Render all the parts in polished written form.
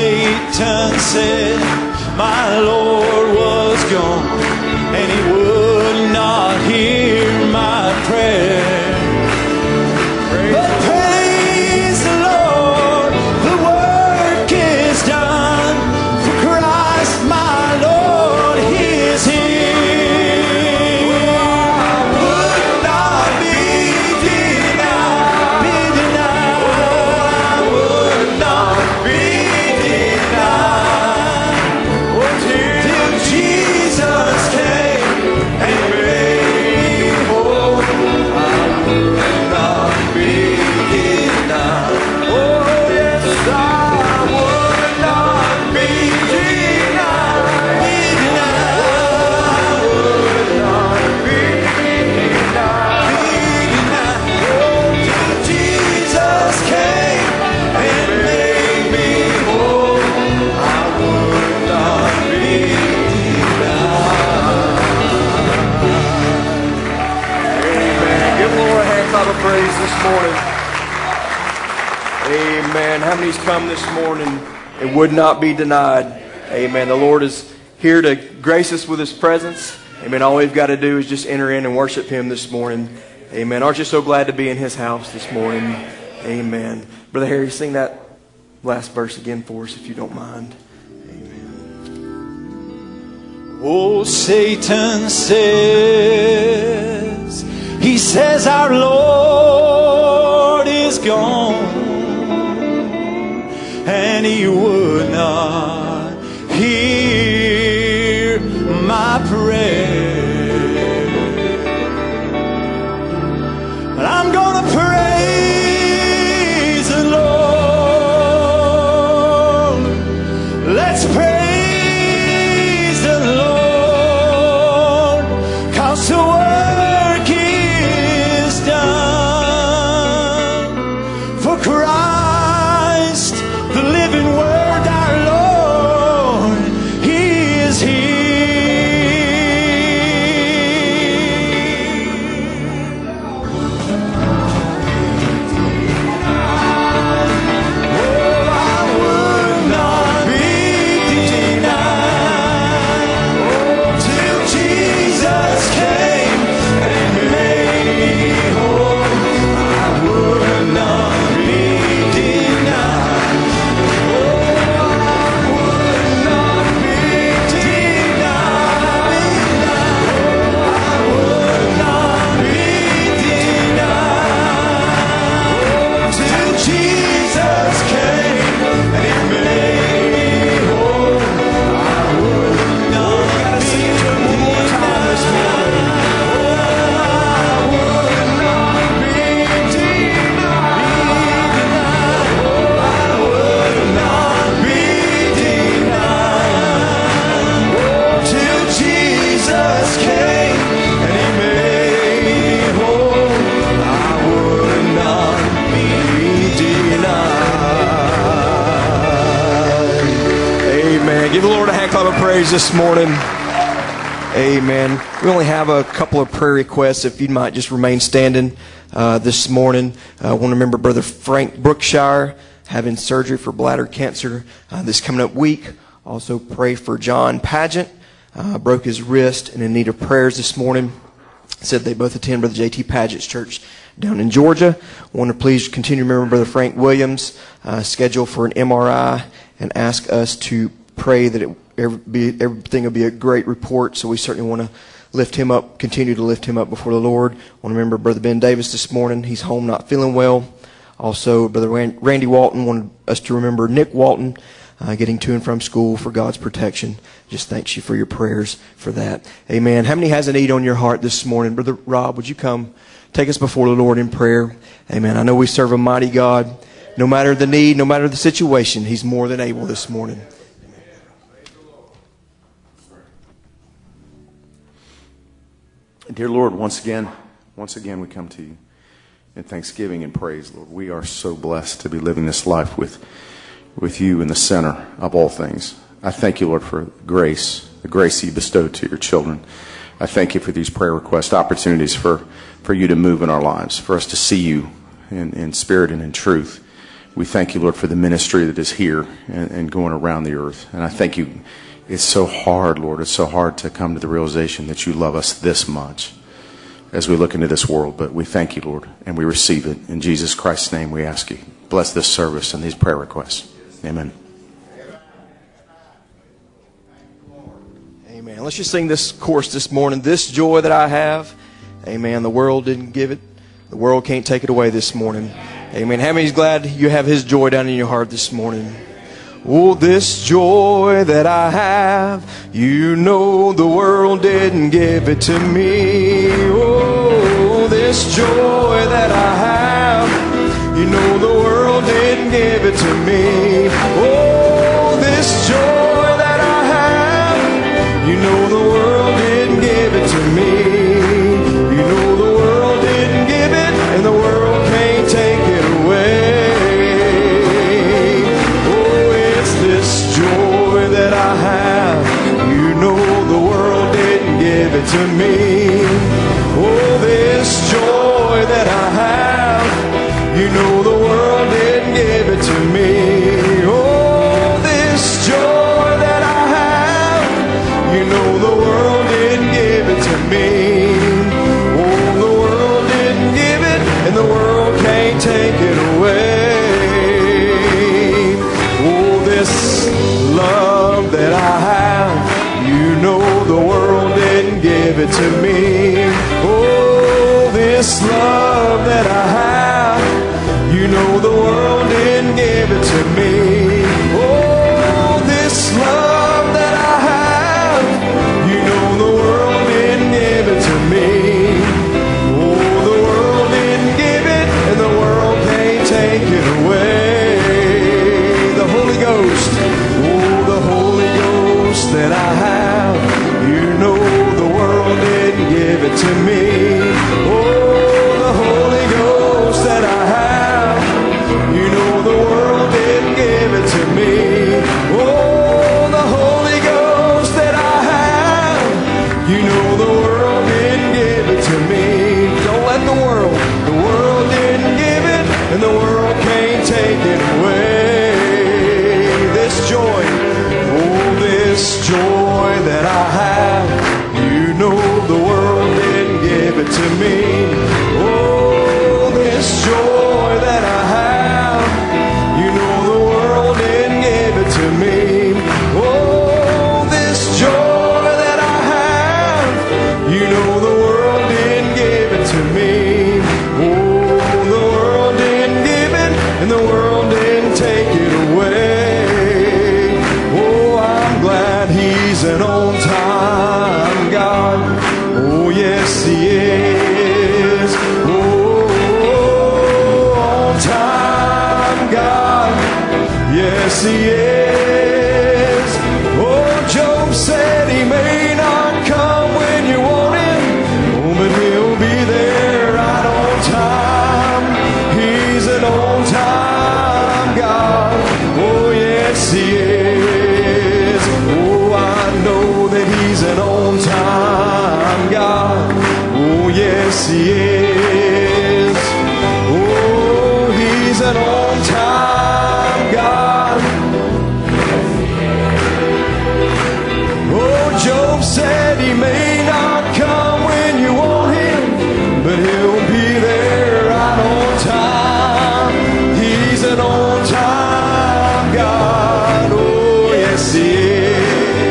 Satan said my Lord was gone, and he would not hear my prayer. But praise the Lord, the work is done. For Christ my Lord, he is here. I would not be denied, I would not be denied. Till Jesus came and made me whole, I would not be denied. Oh yes, I would not be denied, I would not be denied. Till Jesus came and made me whole, I would not be Amen. Give the Lord a hand clap of praise this morning. Amen. How many's come this morning and would not be denied? Amen. The Lord is here to grace us with His presence. Amen. All we've got to do is just enter in and worship Him this morning. Amen. Aren't you so glad to be in His house this morning? Amen. Brother Harry, sing that last verse again for us if you don't mind. Oh, Satan says, he says our Lord is gone, and he would not hear my prayer. But I'm gonna praise the Lord. Let's praise the Lord, 'cause the work is done. For Christ, the living Word, our Lord, He is here. Oh, I would not be denied. Oh, till Jesus came and made me whole, I would not be denied. Oh, I would not be denied. Oh, I would not be denied. Oh, till Jesus came and made me whole, I would not be denied. Till Jesus came and He made me whole, I would not be denied. Amen. Give the Lord a hand clap of praise this morning. Amen. We only have a couple of prayer requests. If you might just remain standing this morning. I want to remember Brother Frank Brookshire having surgery for bladder cancer this coming up week. Also pray for John Pageant. Broke his wrist and in need of prayers this morning. Said they both attend Brother J.T. Paget's church down in Georgia. Want to please continue to remember Brother Frank Williams, scheduled for an MRI, and ask us to pray that everything will be a great report. So we certainly want to lift him up, continue to lift him up before the Lord. Want to remember Brother Ben Davis this morning. He's home not feeling well. Also, Brother Randy Walton wanted us to remember Nick Walton, getting to and from school for God's protection. Just thanks you for your prayers for that. Amen. How many has a need on your heart this morning? Brother Rob, would you come take us before the Lord in prayer? Amen. I know we serve a mighty God. No matter the need, no matter the situation, He's more than able this morning. Dear Lord, once again we come to you in thanksgiving and praise, Lord. We are so blessed to be living this life with you in the center of all things. I thank you, Lord, for grace, the grace you bestowed to your children. I thank you for these prayer request opportunities for you to move in our lives, for us to see you in spirit and in truth. We thank you, Lord, for the ministry that is here and going around the earth. And I thank you. It's so hard, Lord. It's so hard to come to the realization that you love us this much as we look into this world. But we thank you, Lord, and we receive it. In Jesus Christ's name we ask you. Bless this service and these prayer requests. Amen. Amen. Let's just sing this chorus this morning. This joy that I have, amen, the world didn't give it. The world can't take it away this morning. Amen. How many's glad you have His joy down in your heart this morning? Oh, this joy that I have, you know the world didn't give it to me. Oh, this joy that I have, you know the world didn't give it to me. Oh, this joy that I have, you know the world didn't give it to me. You know the world didn't give it, and the world can't take it away. Joy that I have, you know the world didn't give it to me. Oh, this joy that I have, you know the world didn't give it to me. Oh, this joy that I have, you know the world didn't give it to me. Oh, the world didn't give it, and the world can't take it away. Oh, this love that I have, you know the world didn't give it to me. Oh, this love that I have, you know the world didn't give it to me. Oh, this love that I have, you know the world didn't give it to me. Oh, the world didn't give it, and the world can't take it away. The Holy Ghost, that I have, you know the world didn't give it to me. Oh, the Holy Ghost that I have, you know the world didn't give it to me. Oh, the Holy Ghost that I have, you know the world didn't give it to me. Don't let the world didn't give it, and the world can't take it away. This joy, this joy that I have, you know the world didn't give it to me. Oh, this joy that I have, you know the world didn't give it to me. Oh, this joy that I have, you know the world didn't give it to me. Oh, the world didn't give it, and the world didn't take it away. He's an on-time God. Oh, yes, He is. Oh, on-time God. Yes, He is. Oh, Job said He may not come when you want Him, oh, but He'll be there right on time. He's an on-time God. Oh, yes, He is. He's an on-time God. Oh, yes, He is. Oh, He's an on-time God. Oh, Job said He may not come when you want Him, but He'll be there right on time. He's an on-time God. Oh, yes, He is.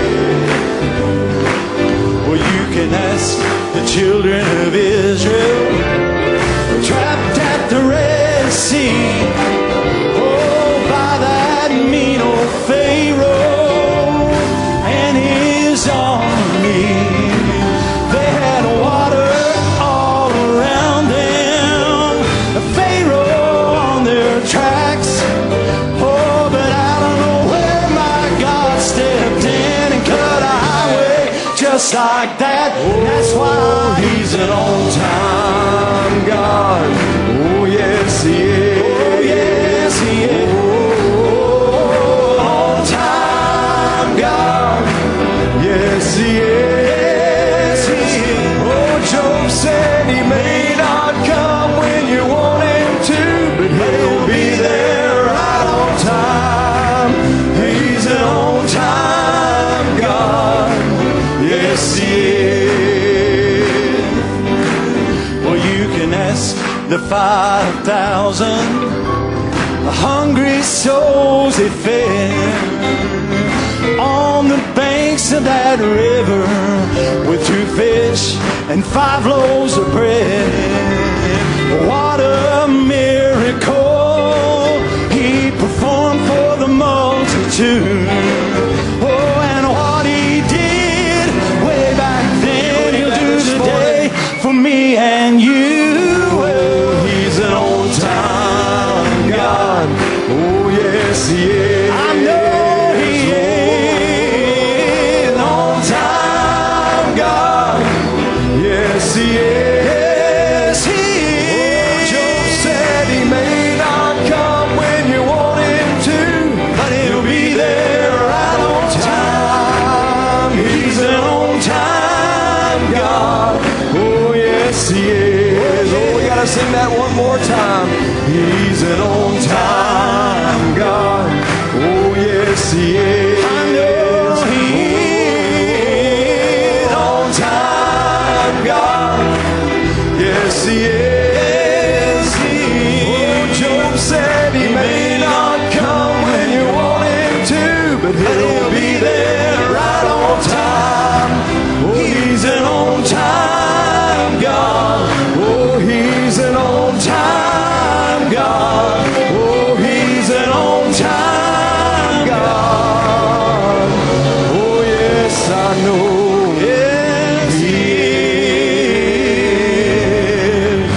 Can ask the children of Israel, trapped at the Red Sea, oh, by that mean old Pharaoh and his army. They had water all around them, Pharaoh on their tracks. Oh, but I don't know where my God stepped in and cut a highway just like that. That's why He's an on-time God. Oh, yes, He is. Oh, yes, He is. Oh, on-time God. Yes, He is. Oh, Job said He may not come when you want Him to, but He'll be there right the 5,000 hungry souls He fed on the banks of that river with 2 fish and 5 loaves of bread. What a miracle He performed for the multitude. Oh, and what He did way back then, He'll do today for me and you. Oh, He's an on-time God. Oh, yes, He is. I know He is an on-time God. Yes, He is. Yes, He is. Oh, Job said He may not come when you want Him to, but He'll be there right on time. He's an on-time God. Oh, yes, He is. Oh, we gotta sing that one more time. He's an on-time God. Oh, yes, He is. I know He is on-time God. Yes, He is. Oh, Job said He may not come when you want Him to, but He'll be there right on time. Oh, He's an on-time God. Oh, He's an on-time God. Oh, He's an on-time God. Oh, yes, I know. Yes, He is.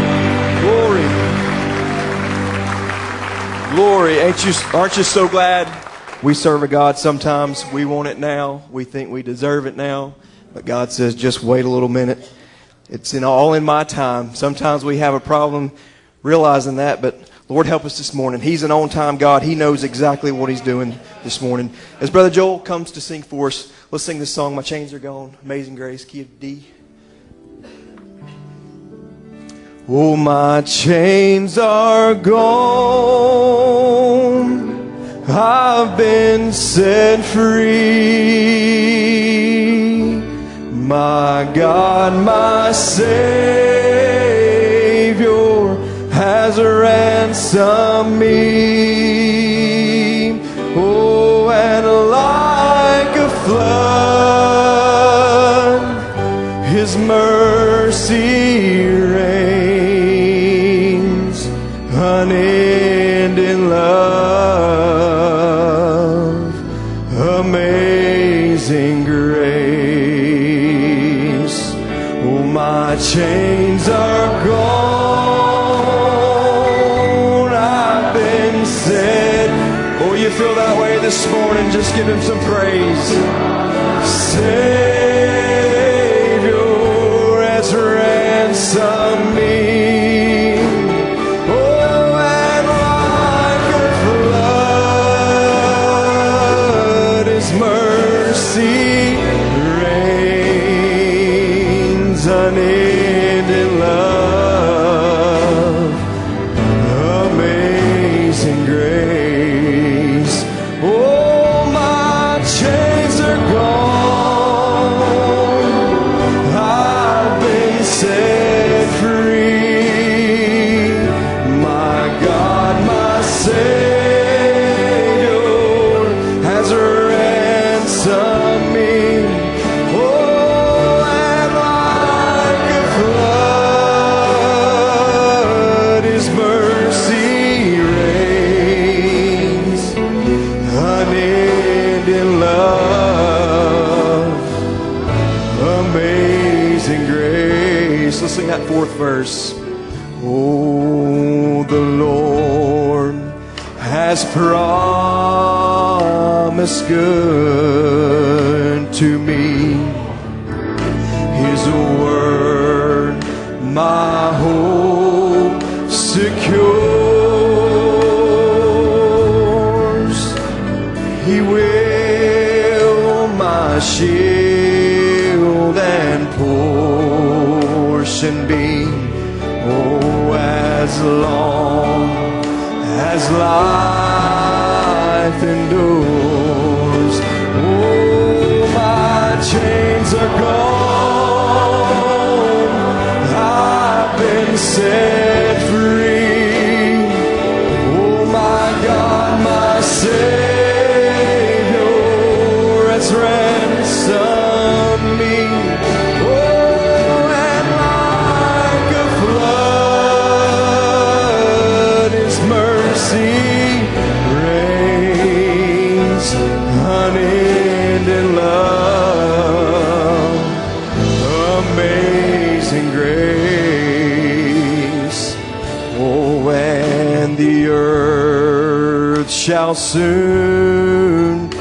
Glory. Glory. Aren't you so glad we serve a God? Sometimes we want it now. We think we deserve it now. But God says, just wait a little minute. It's all in my time. Sometimes we have a problem realizing that, but Lord, help us this morning. He's an on-time God. He knows exactly what He's doing this morning. As Brother Joel comes to sing for us, let's sing this song, My Chains Are Gone, Amazing Grace, key of D. Oh, my chains are gone, I've been set free. My God, my Savior has ransomed me. Oh, and like a flood, His mercy reigns, unending love, amazing grace. Oh, my chains are gone, I've been set. Oh, you feel that way this morning? Just give Him some praise. Savior has ransomed me. Oh, and like a flood, His mercy reigns, unending love, amazing grace. Oh, my chains are gone, I've been set free. My God, my Savior has ransomed me. Oh, and like a flood, His mercy reigns, unending love, amazing grace. Let's sing that fourth verse. Oh, the Lord has promised good to me. His word my hope secures. He will my shield and portion be. Oh, as long as life endures. Oh, my chains are gone, I've been set unending love, amazing grace. Oh, and the earth shall soon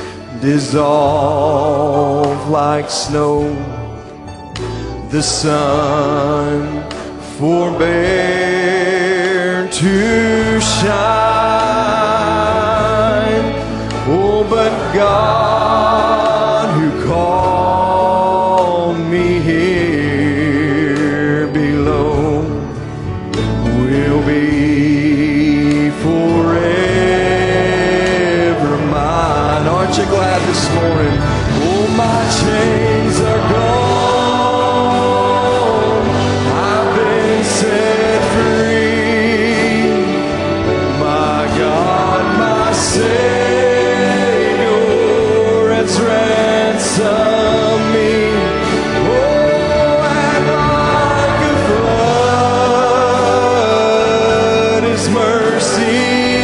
dissolve like snow. The sun forbear to shine. Oh, but God who called me here below will be forever mine. Aren't you glad this morning? Oh, my chains are gone. I've been set free. My God, my Savior has ransomed me. Oh, and like a flood His mercy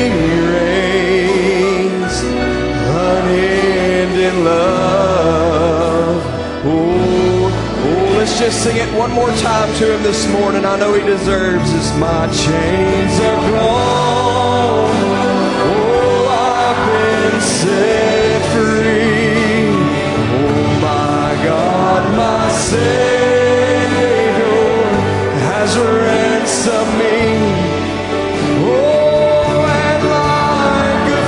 reigns, unending love. Oh, let's just sing it one more time to Him this morning. I know He deserves this. My chains are gone. Oh, I've been set free. Oh, my God, my Savior has ransomed me. Oh, and like a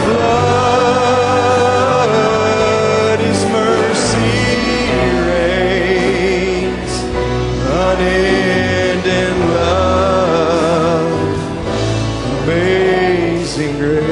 flood His mercy reigns, unending love, amazing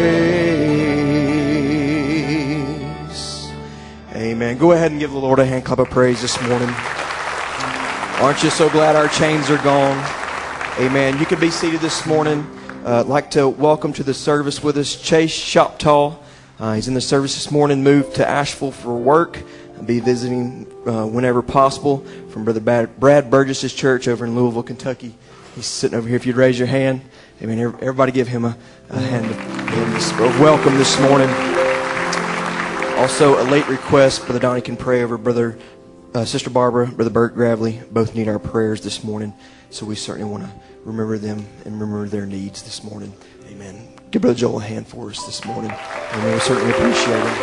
grace. Amen. Go ahead and give the Lord a hand clap of praise this morning. Aren't you so glad our chains are gone? Amen. You can be seated this morning. I'd like to welcome to the service with us Chase Shoptaw. He's in the service this morning, moved to Asheville for work. I'll be visiting whenever possible from Brother Brad Burgess's church over in Louisville, Kentucky. He's sitting over here. If you'd raise your hand. Amen. Everybody give him a hand of welcome this morning. Also, a late request. Brother Donnie can pray over Sister Barbara, Brother Bert Gravely. Both need our prayers this morning. So we certainly want to remember them and remember their needs this morning. Amen. Give Brother Joel a hand for us this morning. Amen. We certainly appreciate him.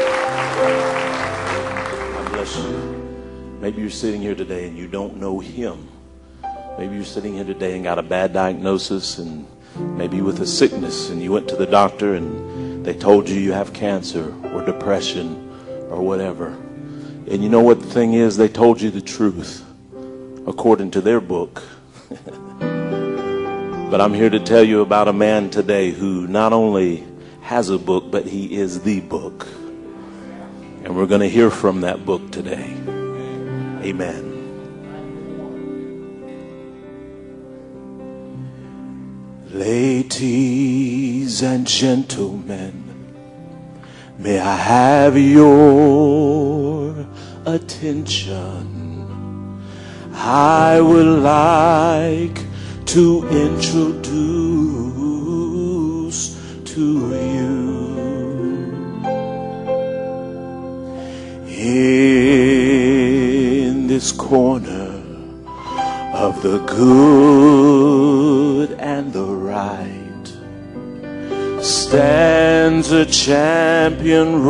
God bless you. Maybe you're sitting here today and you don't know Him. Maybe you're sitting here today and got a bad diagnosis, and maybe with a sickness, and you went to the doctor and they told you you have cancer or depression or whatever. And you know what the thing is? They told you the truth according to their book. But I'm here to tell you about a man today who not only has a book, but he is the book. And we're going to hear from that book today. Amen. Ladies and gentlemen, may I have your attention? I would like to introduce to you in this corner of the good and the right stands a champion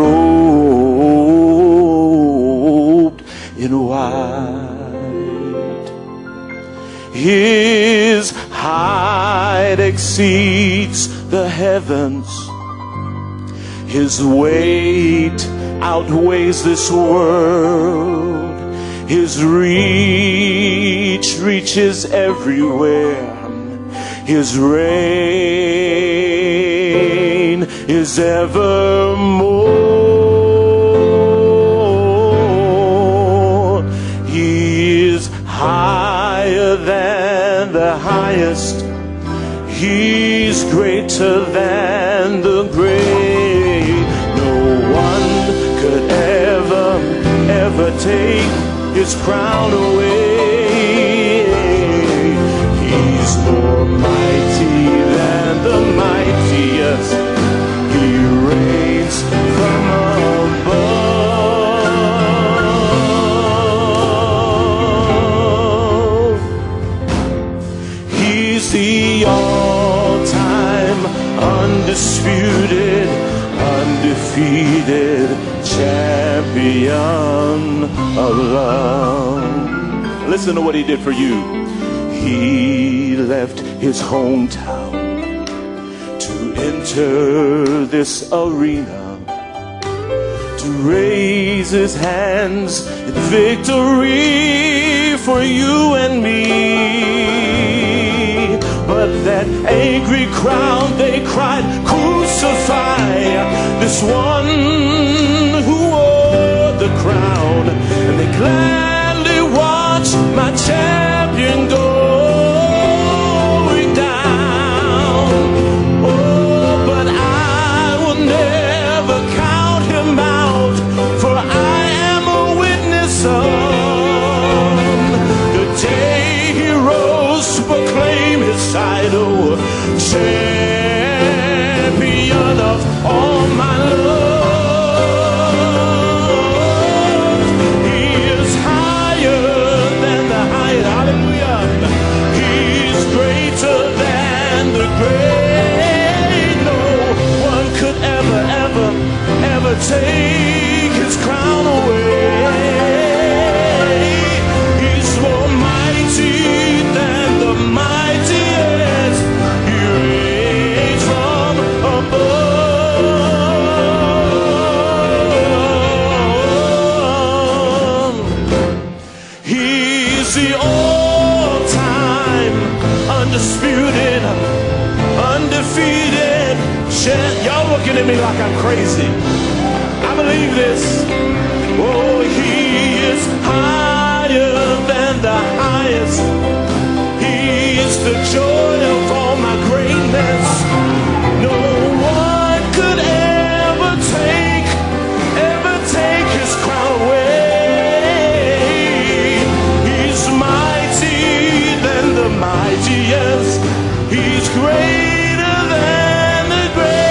robed in white. His height exceeds the heavens. His weight outweighs this world. His reach reaches everywhere. His reign is evermore. He is higher than the highest. He's greater than the great. No one could ever take His crown away. He's more mighty than the mightiest. He reigns from above. champion of love. Listen to what he did for you. He left his hometown to enter this arena, to raise his hands in victory for you and me. But that angry crowd, they cried, crucify this one who wore the crown. And they gladly watched my champion going down. Oh, but I will never count him out, for I am a witness of the day he rose to proclaim his title, champion of all my love. He is higher than the height, hallelujah. He's greater than the great. No one could ever take his crown away. He's more mighty than the mightiest. He reigns from above. He's the all-time undisputed, undefeated champ. Y'all looking at me like I'm crazy. I believe this. Oh, he is higher than the highest. He is the joy of all my greatness. No one could ever take his crown away. He's mighty than the mightiest. He's greater than the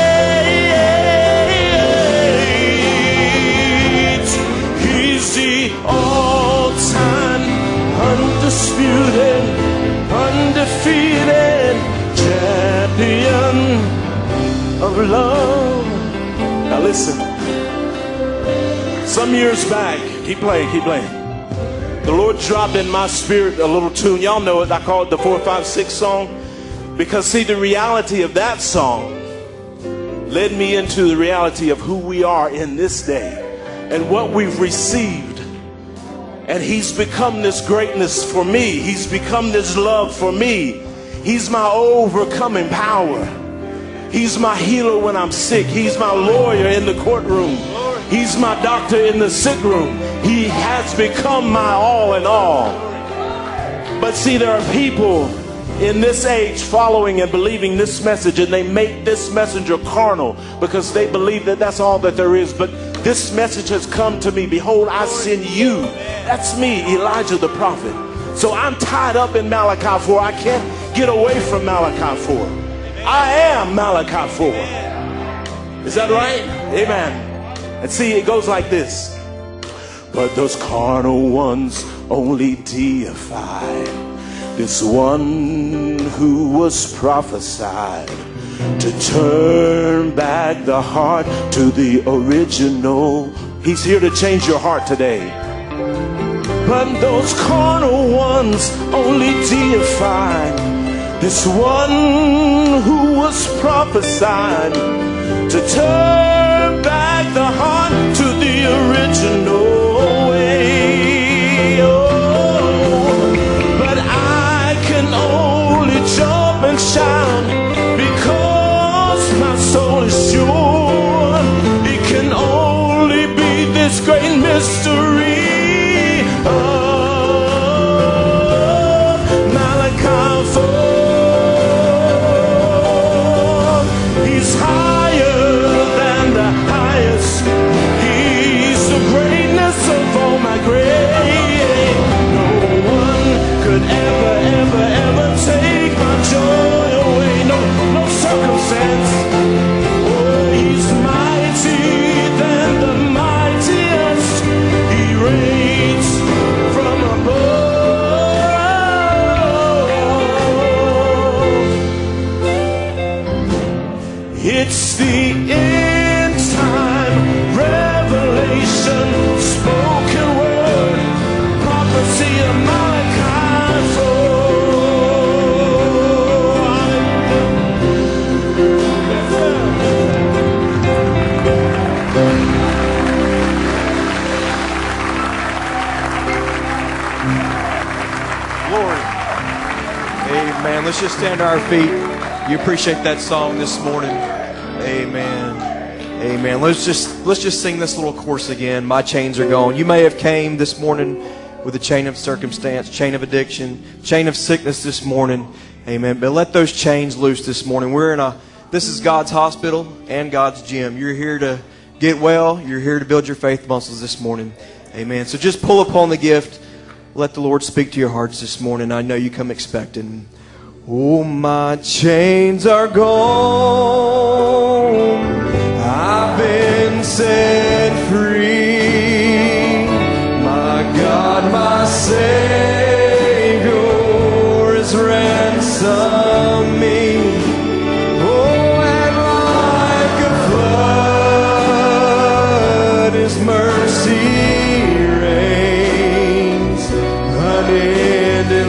great. He's the all-time undisputed, undefeated champion of love. Now listen. Some years back, keep playing. The Lord dropped in my spirit a little tune. Y'all know it. I call it the 456 song. Because see, the reality of that song led me into the reality of who we are in this day and what we've received. And he's become this greatness for me. He's become this love for me. He's my overcoming power. He's my healer when I'm sick. He's my lawyer in the courtroom. He's my doctor in the sick room. He has become my all in all. But see, there are people in this age following and believing this message, and they make this messenger carnal because they believe that that's all that there is. But this message has come to me. Behold, I send you. That's me, Elijah the prophet. So I'm tied up in Malachi 4. I can't get away from Malachi 4. I am Malachi 4. Is that right? Amen. And see, it goes like this. But those carnal ones only deify this one who was prophesied to turn back the heart to the original. He's here to change your heart today. But those carnal ones only deify this one who was prophesied to turn back the heart to the original way. Oh, but I can only jump and shout because my soul is sure. It can only be this great mystery of Malachi 4. He's higher than the highest. He's the greatness of all my great. No one could ever take my joy away. No circumstance. Oh, he's mighty than the mightiest. He reigns Man, let's just stand to our feet. You appreciate that song this morning. Amen. Amen. Let's just sing this little chorus again. My chains are gone. You may have came this morning with a chain of circumstance, chain of addiction, chain of sickness this morning. Amen. But let those chains loose this morning. This is God's hospital and God's gym. You're here to get well. You're here to build your faith muscles this morning. Amen. So just pull upon the gift. Let the Lord speak to your hearts this morning. I know you come expecting. Oh, my chains are gone. I've been set free. My God, my Savior has ransomed me. Oh, and like a flood His mercy reigns, unending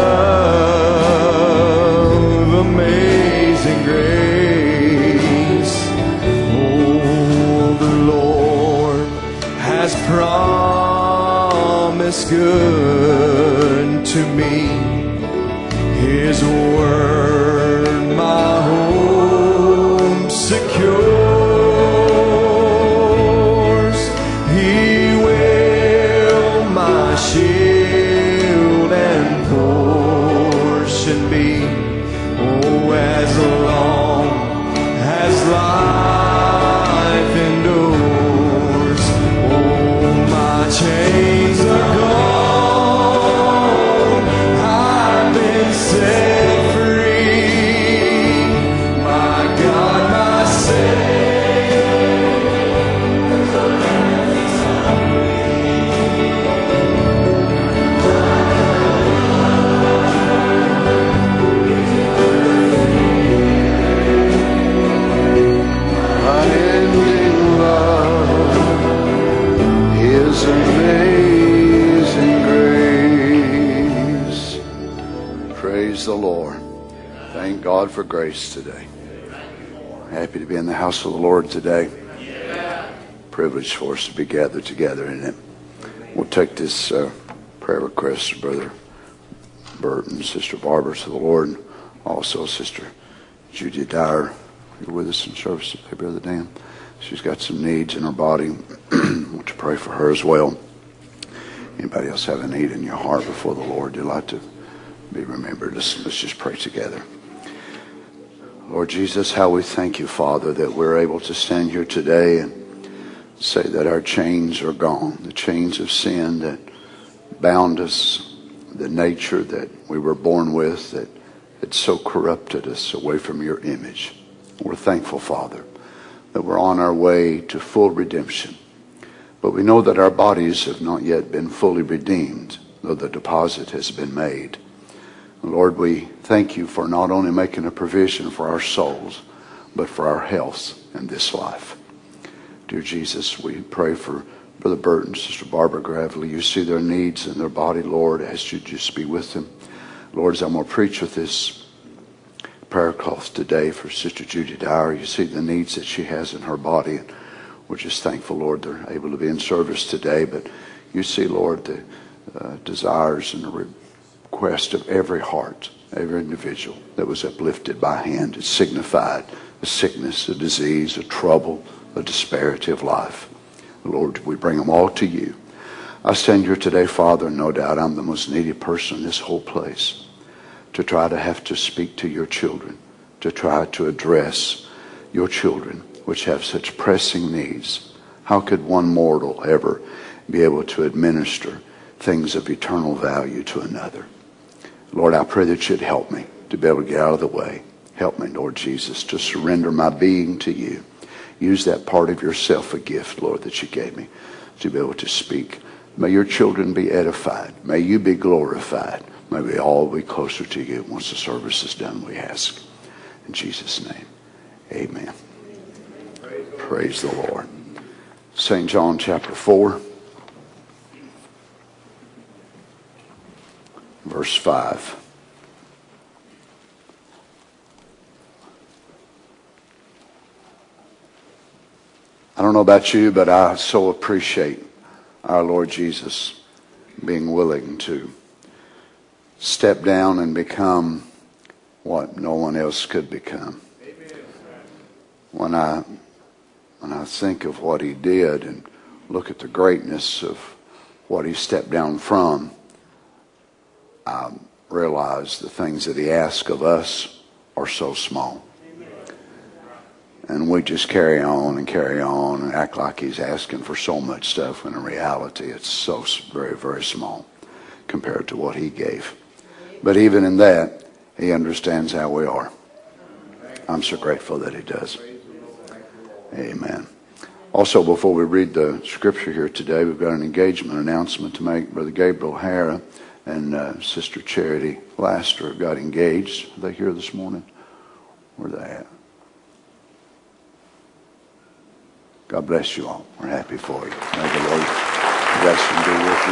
love, amazing grace. Oh, the Lord has promised good to me. His word my home secures. He will my shield and portion be. Oh, as long as life endures. Oh, my chains are gone. I've been set free. My God, my unending love, His amazing grace. Praise the Lord. Thank God for grace today. Happy to be in the house of the Lord today. Privilege for us to be gathered together in it. We'll take this prayer request of Brother Bert and Sister Barbara to the Lord, and also Sister Judy Dyer. You're with us in service today, Brother Dan. She's got some needs in her body. Want to pray for her as well. Anybody else have a need in your heart before the Lord you'd like to be remembered? Let's just pray together. Lord Jesus, how we thank you, Father, that we're able to stand here today and say that our chains are gone. The chains of sin that bound us, the nature that we were born with that had so corrupted us away from your image. We're thankful, Father, that we're on our way to full redemption. But we know that our bodies have not yet been fully redeemed, though the deposit has been made. Lord, we thank you for not only making a provision for our souls, but for our health in this life. Dear Jesus, we pray for Brother Bert and Sister Barbara Gravely. You see their needs in their body, Lord. I ask you to just be with them. Lord, as I'm going to preach with this prayer cloth today for Sister Judy Dyer, you see the needs that she has in her body. And we're just thankful, Lord, they're able to be in service today. But you see, Lord, the desires and the request of every heart, every individual that was uplifted by hand. It signified a sickness, a disease, a trouble, a disparity of life. Lord, we bring them all to you. I stand here today, Father, and no doubt I'm the most needy person in this whole place, to try to have to speak to your children, to try to address your children, which have such pressing needs. How could one mortal ever be able to administer things of eternal value to another? Lord, I pray that you'd help me to be able to get out of the way. Help me, Lord Jesus, to surrender my being to you. Use that part of yourself, a gift, Lord, that you gave me, to be able to speak. May your children be edified. May you be glorified. May we all be closer to you once the service is done, we ask. In Jesus' name, amen. Praise the Lord. St. John chapter 4, verse 5. I don't know about you, but I so appreciate our Lord Jesus being willing to step down and become what no one else could become. When I think of what he did and look at the greatness of what he stepped down from, I realize the things that he asks of us are so small. And we just carry on and act like he's asking for so much stuff, when in reality it's so very, very small compared to what he gave. But even in that, he understands how we are. I'm so grateful that he does. Amen. Also, before we read the scripture here today, we've got an engagement announcement to make. Brother Gabriel Hara and Sister Charity Laster got engaged. Are they here this morning? Where are they at? God bless you all. We're happy for you. May the Lord bless and be with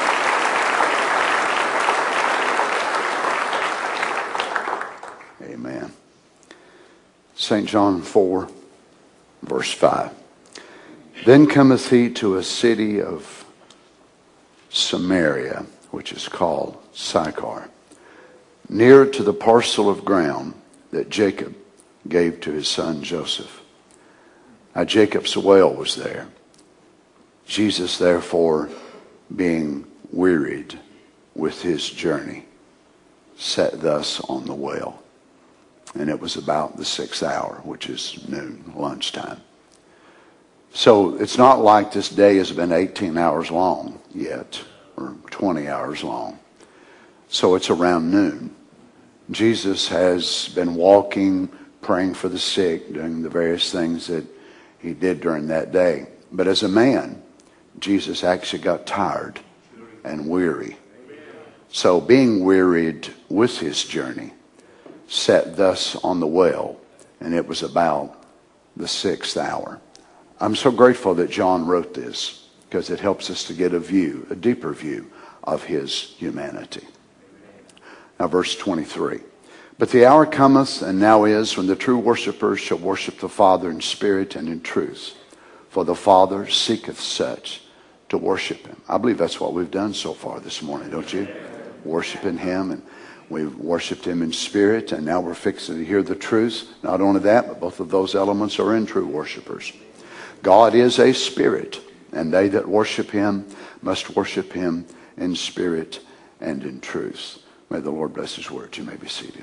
you. Amen. St. John 4, verse 5. Then cometh he to a city of Samaria, which is called Sychar, near to the parcel of ground that Jacob gave to his son Joseph. Now Jacob's well was there. Jesus, therefore, being wearied with his journey, sat thus on the well. And it was about the 6th hour, which is noon, lunchtime. So it's not like this day has been 18 hours long yet, or 20 hours long. So it's around noon. Jesus has been walking, praying for the sick, doing the various things that he did during that day. But as a man, Jesus actually got tired and weary. So being wearied with his journey, sat thus on the well, and it was about the 6th hour. I'm so grateful that John wrote this, because it helps us to get a view, a deeper view of his humanity. Now verse 23. But the hour cometh, and now is, when the true worshipers shall worship the Father in spirit and in truth. For the Father seeketh such to worship him. I believe that's what we've done so far this morning, don't you? Worshiping him, and we've worshiped him in spirit, and now we're fixing to hear the truth. Not only that, but both of those elements are in true worshipers. God is a spirit, and they that worship him must worship him in spirit and in truth. May the Lord bless his word. You may be seated.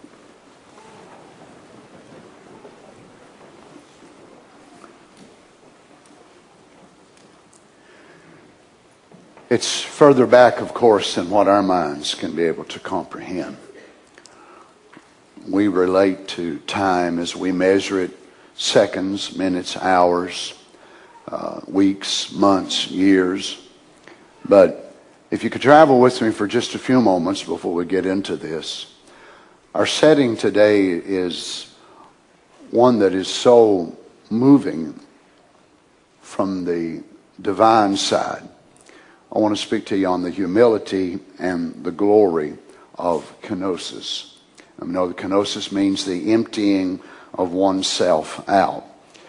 It's further back, of course, than what our minds can be able to comprehend. We relate to time as we measure it, seconds, minutes, hours, weeks, months, years. But if you could travel with me for just a few moments before we get into this. Our setting today is one that is so moving from the divine side. I want to speak to you on the humility and the glory of kenosis. I know the kenosis means the emptying of oneself out.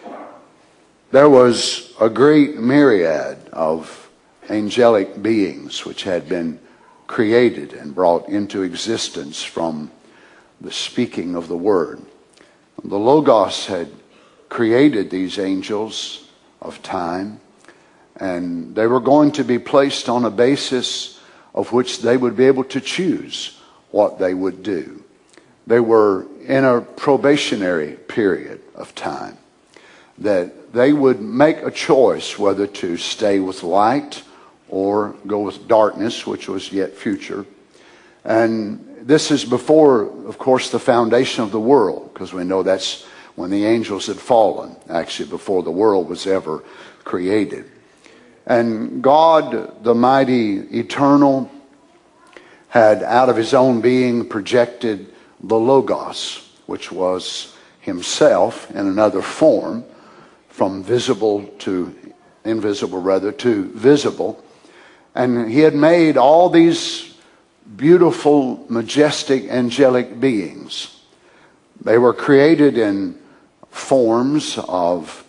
There was a great myriad of angelic beings which had been created and brought into existence from the speaking of the word. The Logos had created these angels of time, and they were going to be placed on a basis of which they would be able to choose what they would do. They were in a probationary period of time, that they would make a choice whether to stay with light or go with darkness, which was yet future. And this is before, of course, the foundation of the world, because we know that's when the angels had fallen, actually before the world was ever created. And God, the mighty, eternal, had out of his own being projected the Logos, which was himself in another form, from visible to invisible, rather, to visible. And he had made all these beautiful, majestic, angelic beings. They were created in forms of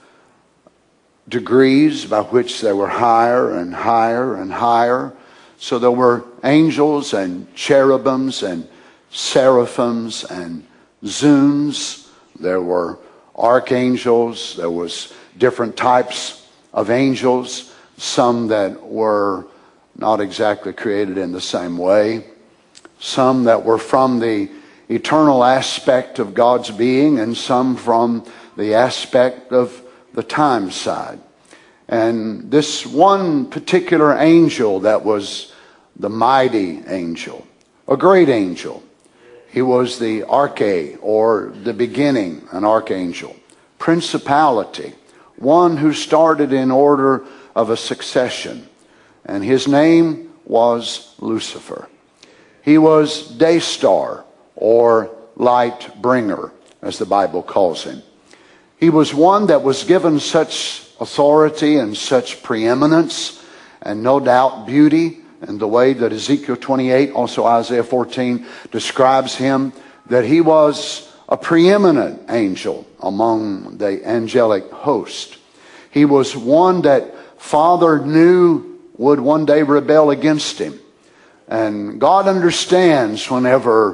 degrees by which they were higher and higher and higher. So there were angels and cherubims and seraphims and zoons. There were archangels. There was different types of angels, some that were not exactly created in the same way, some that were from the eternal aspect of God's being, and some from the aspect of the time side. And this one particular angel that was the mighty angel, a great angel, he was the arche, or the beginning, an archangel, principality, one who started in order of a succession. And his name was Lucifer. He was day star, or light bringer, as the Bible calls him. He was one that was given such authority and such preeminence, and no doubt beauty, and the way that Ezekiel 28, also Isaiah 14, describes him, that he was a preeminent angel among the angelic host. He was one that Father knew would one day rebel against him. And God understands whenever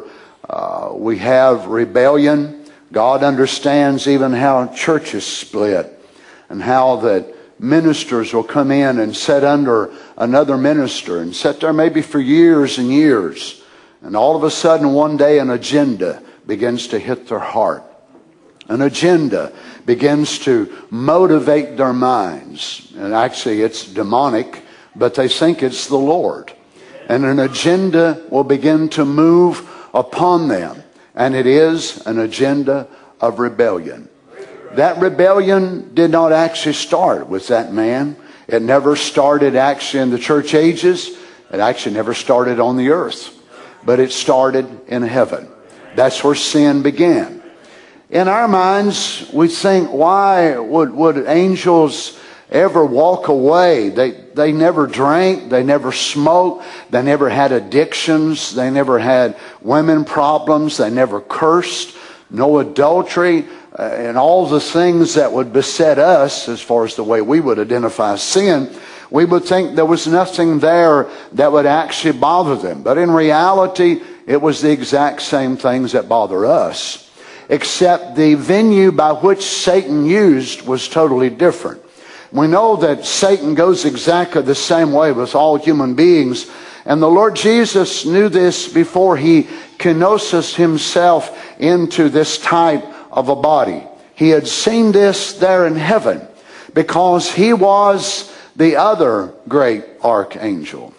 we have rebellion. God understands even how churches split, and how that ministers will come in and sit under another minister and sit there maybe for years and years. And all of a sudden one day an agenda begins to hit their heart. An agenda begins to motivate their minds. And actually it's demonic, but they think it's the Lord. And an agenda will begin to move upon them. And it is an agenda of rebellion. That rebellion did not actually start with that man. It never started actually in the church ages. It actually never started on the earth. But it started in heaven. That's where sin began. In our minds, we think, why would angels ever walk away? They never drank, they never smoked, they never had addictions, they never had women problems, they never cursed, no adultery, and all the things that would beset us as far as the way we would identify sin. We would think there was nothing there that would actually bother them. But in reality, it was the exact same things that bother us, except the venue by which Satan used was totally different. We know that Satan goes exactly the same way with all human beings. And the Lord Jesus knew this before he kenosis himself into this type of a body. He had seen this there in heaven, because he was the other great archangel.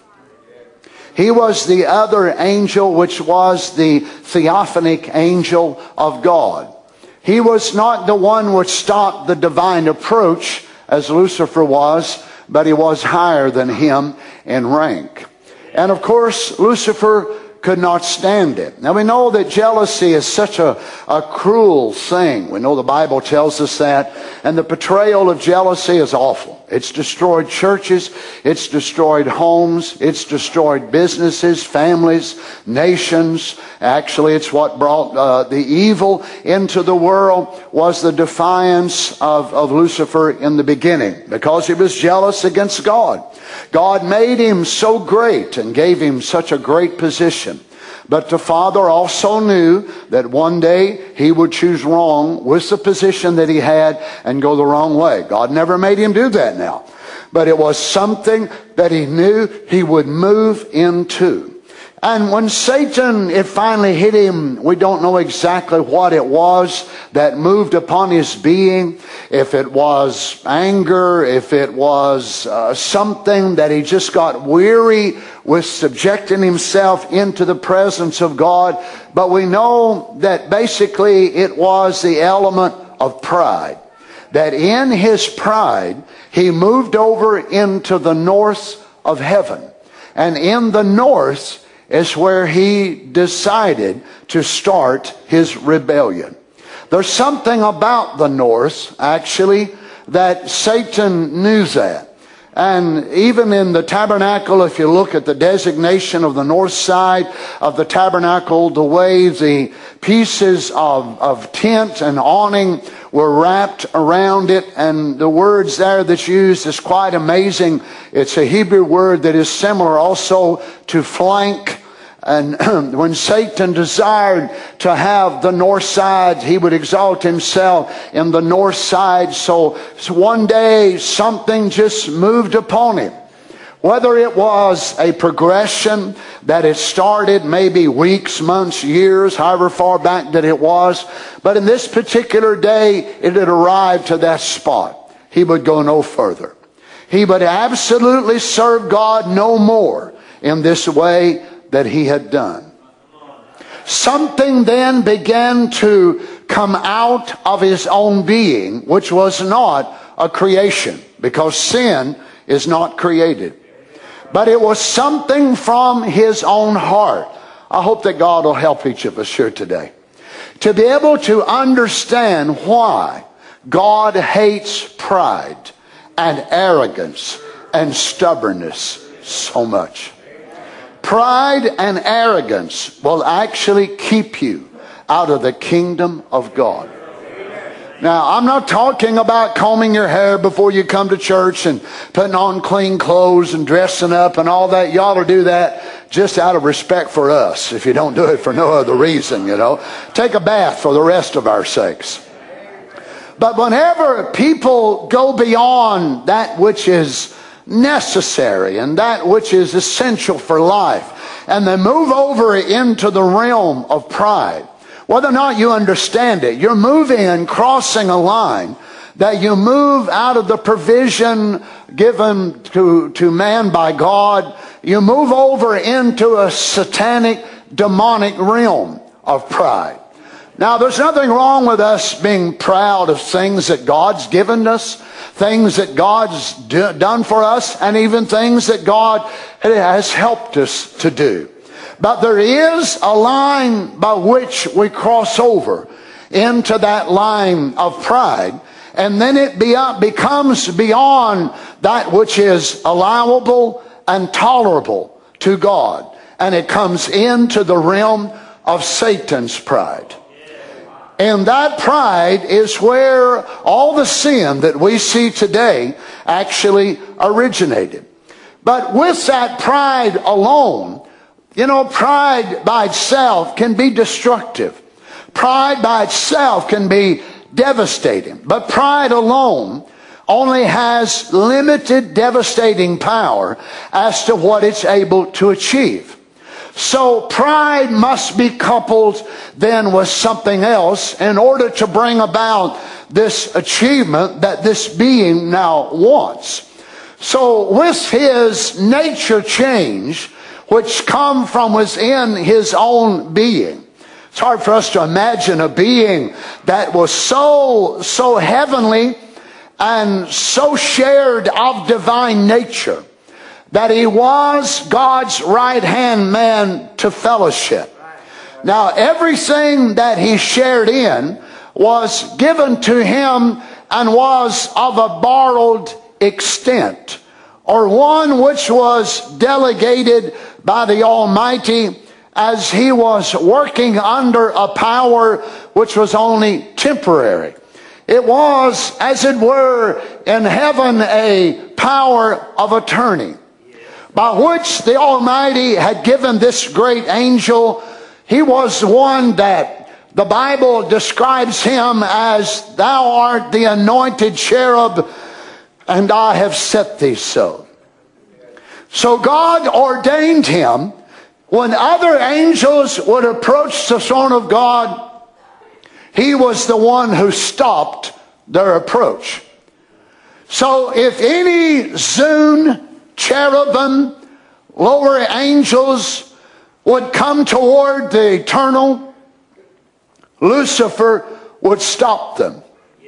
He was the other angel, which was the theophanic angel of God. He was not the one which stopped the divine approach, as Lucifer was, but he was higher than him in rank. And of course, Lucifer could not stand it. Now we know that jealousy is such a cruel thing. We know the Bible tells us that. And the portrayal of jealousy is awful. It's destroyed churches. It's destroyed homes. It's destroyed businesses, families, nations. Actually, it's what brought the evil into the world, was the defiance of Lucifer in the beginning, because he was jealous against God. God made him so great and gave him such a great position. But the Father also knew that one day he would choose wrong with the position that he had and go the wrong way. God never made him do that now. But it was something that he knew he would move into. And when Satan, it finally hit him, we don't know exactly what it was that moved upon his being. If it was anger, if it was something that he just got weary with subjecting himself into the presence of God. But we know that basically it was the element of pride. That in his pride, he moved over into the north of heaven. And in the north is where he decided to start his rebellion. There's something about the north, actually, that Satan knew that. And even in the tabernacle, if you look at the designation of the north side of the tabernacle, the way the pieces of tent and awning were wrapped around it, and the words there that's used is quite amazing. It's a Hebrew word that is similar also to flank, And when Satan desired to have the north side, he would exalt himself in the north side. So one day something just moved upon him. Whether it was a progression that had started maybe weeks, months, years, however far back that it was. But in this particular day, it had arrived to that spot. He would go no further. He would absolutely serve God no more in this way that he had done. Something then began to come out of his own being, which was not a creation, because sin is not created. But it was something from his own heart. I hope that God will help each of us here today to be able to understand why God hates pride and arrogance and stubbornness so much. Pride and arrogance will actually keep you out of the kingdom of God. Now, I'm not talking about combing your hair before you come to church and putting on clean clothes and dressing up and all that. Y'all will do that just out of respect for us, if you don't do it for no other reason, you know. Take a bath for the rest of our sakes. But whenever people go beyond that which is necessary and that which is essential for life, and they move over into the realm of pride, whether or not you understand it, you're moving and crossing a line that you move out of the provision given to man by God. You move over into a satanic, demonic realm of pride. Now, there's nothing wrong with us being proud of things that God's given us, things that God's done for us, and even things that God has helped us to do. But there is a line by which we cross over into that line of pride, and then it becomes beyond that which is allowable and tolerable to God, and it comes into the realm of Satan's pride. And that pride is where all the sin that we see today actually originated. But with that pride alone, you know, pride by itself can be destructive. Pride by itself can be devastating. But pride alone only has limited devastating power as to what it's able to achieve. So pride must be coupled then with something else in order to bring about this achievement that this being now wants. So with his nature change, which come from within his own being. It's hard for us to imagine a being that was so heavenly and so shared of divine nature that he was God's right-hand man to fellowship. Now, everything that he shared in was given to him and was of a borrowed extent, or one which was delegated by the Almighty as he was working under a power which was only temporary. It was, as it were, in heaven a power of attorney, by which the Almighty had given this great angel. He was the one that the Bible describes him as, "Thou art the anointed cherub, and I have set thee so." So God ordained him, when other angels would approach the throne of God, he was the one who stopped their approach. So if any Zun, cherubim, lower angels would come toward the eternal, Lucifer would stop them.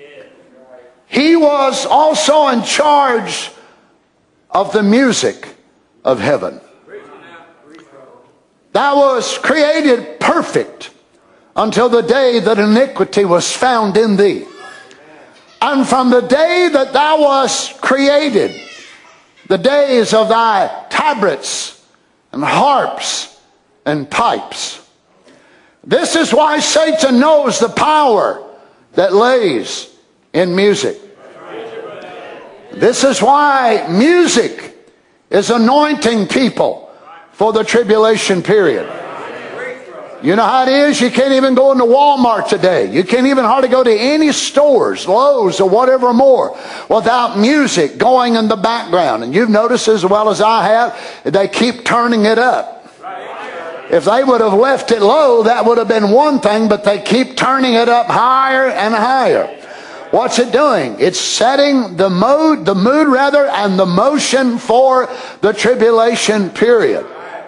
He was also in charge of the music of heaven. Thou was created perfect until the day that iniquity was found in thee. And from the day that thou wast created, the days of thy tabrets and harps and pipes. This is why Satan knows the power that lays in music. This is why music is anointing people for the tribulation period. You know how it is? You can't even go into Walmart today. You can't even hardly go to any stores, Lowe's or whatever more, without music going in the background. And you've noticed as well as I have, they keep turning it up. If they would have left it low, that would have been one thing, but they keep turning it up higher and higher. What's it doing? It's setting the mood rather, and the motion for the tribulation period.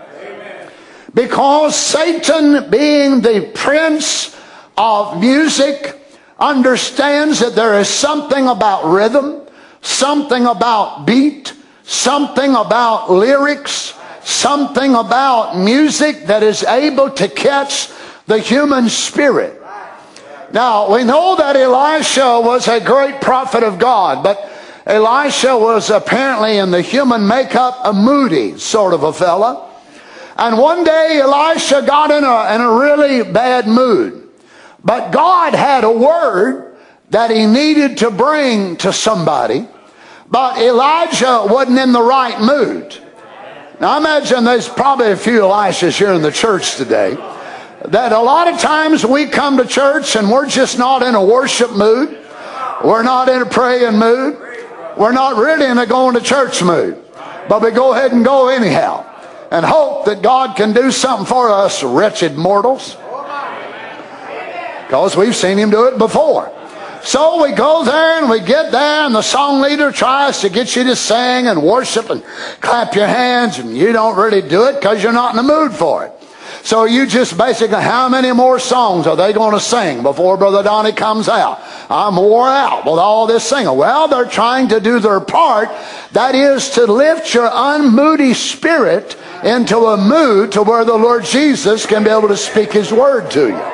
Because Satan, being the prince of music, understands that there is something about rhythm, something about beat, something about lyrics, something about music that is able to catch the human spirit. Now, we know that Elisha was a great prophet of God, but Elisha was apparently in the human makeup a moody sort of a fella. And one day Elisha got in a really bad mood. But God had a word that he needed to bring to somebody. But Elijah wasn't in the right mood. Now I imagine there's probably a few Elishas here in the church today. That a lot of times we come to church and we're just not in a worship mood. We're not in a praying mood. We're not really in a going to church mood. But we go ahead and go anyhow. And hope that God can do something for us wretched mortals. Because we've seen him do it before. So we go there and we get there and the song leader tries to get you to sing and worship and clap your hands, and you don't really do it because you're not in the mood for it. So you just basically, how many more songs are they going to sing before Brother Donnie comes out? I'm wore out with all this singing. Well, they're trying to do their part. That is to lift your unmoody spirit into a mood to where the Lord Jesus can be able to speak his word to you.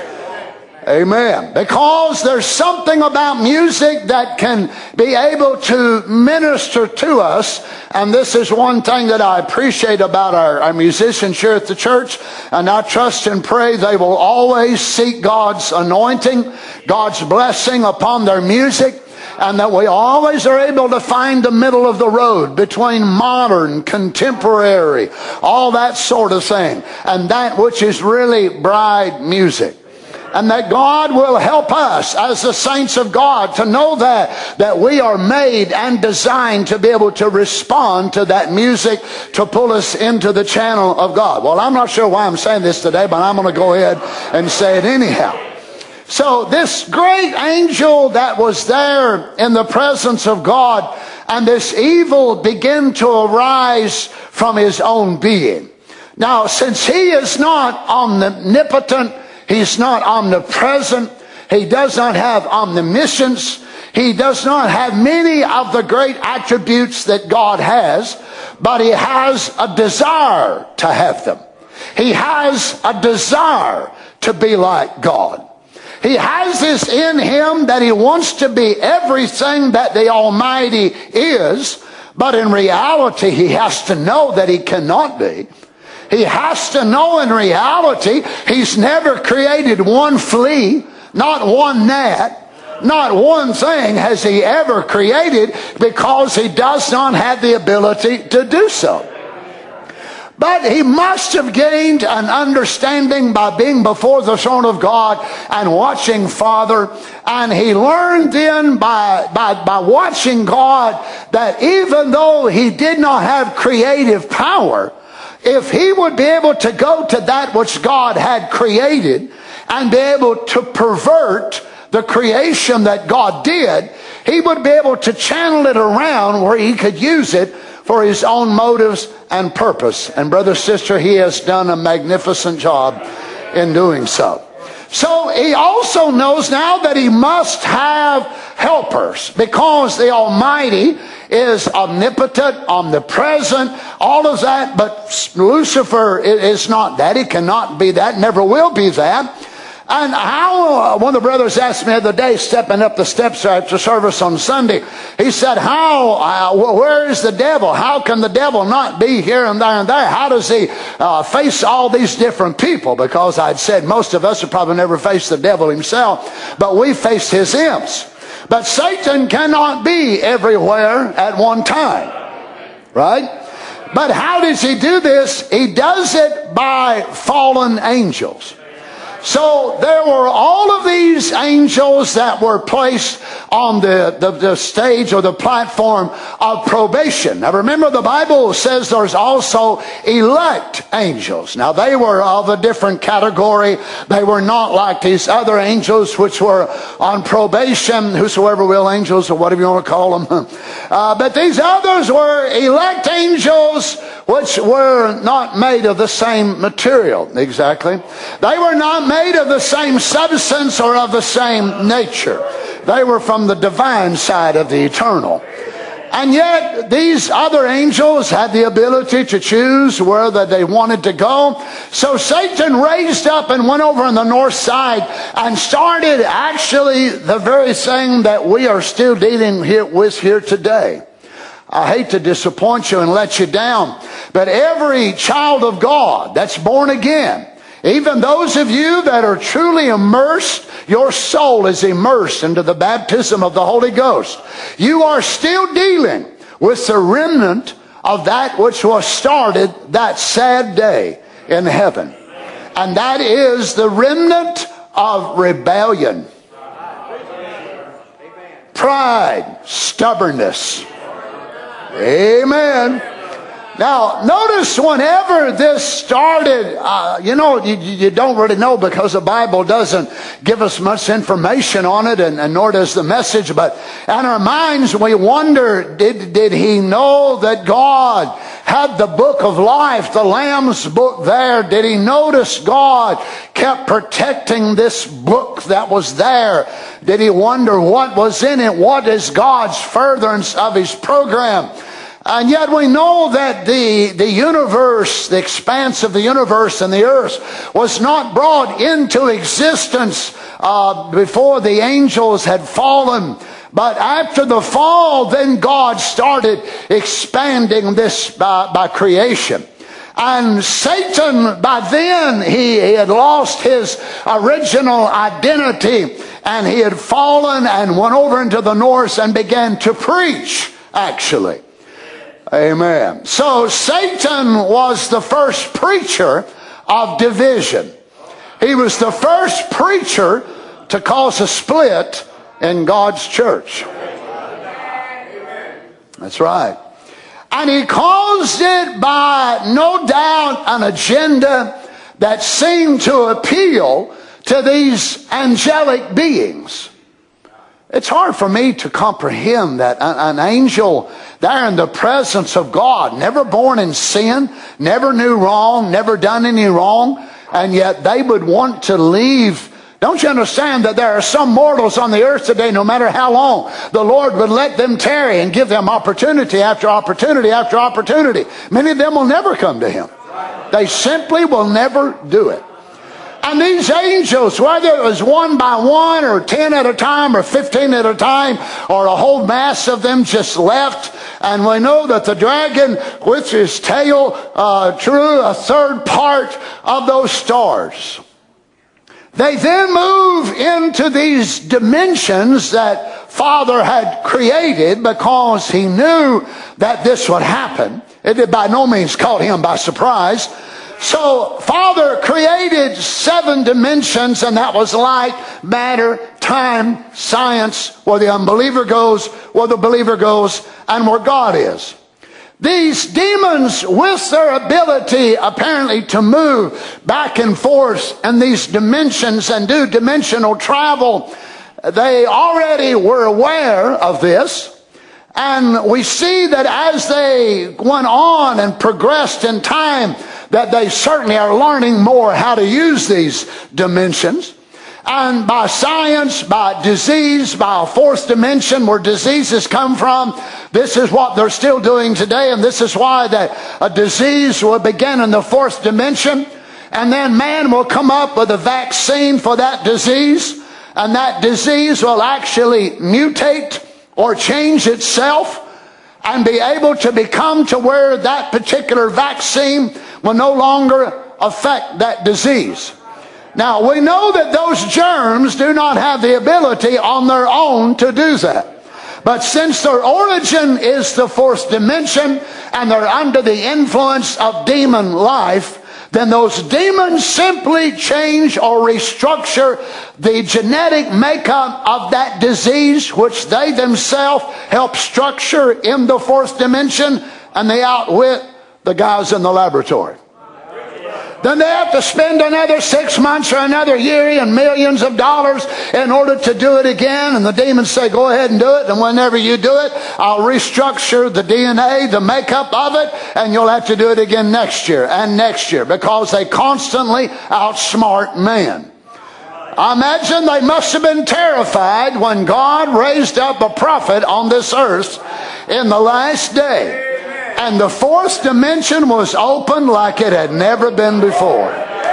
Amen. Because there's something about music that can be able to minister to us. And this is one thing that I appreciate about our musicians here at the church. And I trust and pray they will always seek God's anointing, God's blessing upon their music. And that we always are able to find the middle of the road between modern, contemporary, all that sort of thing, and that which is really bride music. And that God will help us as the saints of God to know that we are made and designed to be able to respond to that music to pull us into the channel of God. Well, I'm not sure why I'm saying this today, but I'm going to go ahead and say it anyhow. So this great angel that was there in the presence of God, and this evil began to arise from his own being. Now, since he is not omnipotent, he's not omnipresent, he does not have omniscience, he does not have many of the great attributes that God has, but he has a desire to have them. He has a desire to be like God. He has this in him that he wants to be everything that the Almighty is, but in reality he has to know that he cannot be. He has to know in reality he's never created one flea, not one gnat, not one thing has he ever created, because he does not have the ability to do so. But he must have gained an understanding by being before the throne of God and watching Father. And he learned then by watching God that even though he did not have creative power, if he would be able to go to that which God had created and be able to pervert the creation that God did, he would be able to channel it around where he could use it for his own motives and purpose. And brother, sister, he has done a magnificent job in doing so. So he also knows now that he must have helpers, because the Almighty is omnipotent, omnipresent, all of that. But Lucifer is not that. He cannot be that, never will be that. And how, one of the brothers asked me the other day, stepping up the steps after service on Sunday, he said, where is the devil? How can the devil not be here and there and there? How does he face all these different people? Because I'd said most of us have probably never faced the devil himself, but we face his imps. But Satan cannot be everywhere at one time, right? But how does he do this? He does it by fallen angels. So there were all of these angels that were placed on the stage or the platform of probation. Now remember, the Bible says there's also elect angels. Now they were of a different category. They were not like these other angels which were on probation, whosoever will angels, or whatever you want to call them. But these others were elect angels, which were not made of the same material. Exactly. They were not made of the same substance or of the same nature. They were from the divine side of the eternal. And yet these other angels had the ability to choose where that they wanted to go. So Satan raised up and went over on the north side and started actually the very thing that we are still dealing with here today. I hate to disappoint you and let you down, but every child of God that's born again, even those of you that are truly immersed, your soul is immersed into the baptism of the Holy Ghost. You are still dealing with the remnant of that which was started that sad day in heaven. And that is the remnant of rebellion, pride, stubbornness. Amen. Now, notice whenever this started, you don't really know because the Bible doesn't give us much information on it, and nor does the message. But in our minds, we wonder, did he know that God had the book of life, the Lamb's book there? Did he notice God kept protecting this book that was there? Did he wonder what was in it? What is God's furtherance of his program? And yet we know that the universe, the expanse of the universe and the earth was not brought into existence before the angels had fallen. But after the fall, then God started expanding this by creation. And Satan, by then, he had lost his original identity, and he had fallen and went over into the north and began to preach, actually. Amen. So Satan was the first preacher of division. He was the first preacher to cause a split in God's church. That's right. And he caused it by, no doubt, an agenda that seemed to appeal to these angelic beings. It's hard for me to comprehend that an angel there in the presence of God, never born in sin, never knew wrong, never done any wrong, and yet they would want to leave. Don't you understand that there are some mortals on the earth today, no matter how long, the Lord would let them tarry and give them opportunity after opportunity after opportunity. Many of them will never come to Him. They simply will never do it. And these angels, whether it was one by one or 10 at a time or 15 at a time or a whole mass of them, just left. And we know that the dragon with his tail drew a third part of those stars. They then move into these dimensions that Father had created because he knew that this would happen. It did by no means caught him by surprise. So Father created 7 dimensions, and that was light, matter, time, science, where the unbeliever goes, where the believer goes, and where God is. These demons, with their ability apparently to move back and forth in these dimensions and do dimensional travel, they already were aware of this. And we see that as they went on and progressed in time, that they certainly are learning more how to use these dimensions. And by science, by disease, by a 4th dimension where diseases come from, this is what they're still doing today. And this is why that a disease will begin in the 4th dimension. And then man will come up with a vaccine for that disease. And that disease will actually mutate or change itself and be able to become to where that particular vaccine will no longer affect that disease. Now, we know that those germs do not have the ability on their own to do that. But since their origin is the fourth dimension and they're under the influence of demon life, then those demons simply change or restructure the genetic makeup of that disease, which they themselves help structure in the fourth dimension, and they outwit the guys in the laboratory. Then they have to spend another 6 months or another year and millions of dollars in order to do it again. And the demons say, go ahead and do it. And whenever you do it, I'll restructure the DNA, the makeup of it, and you'll have to do it again next year and next year, because they constantly outsmart man. I imagine they must have been terrified when God raised up a prophet on this earth in the last day. And the fourth dimension was open like it had never been before.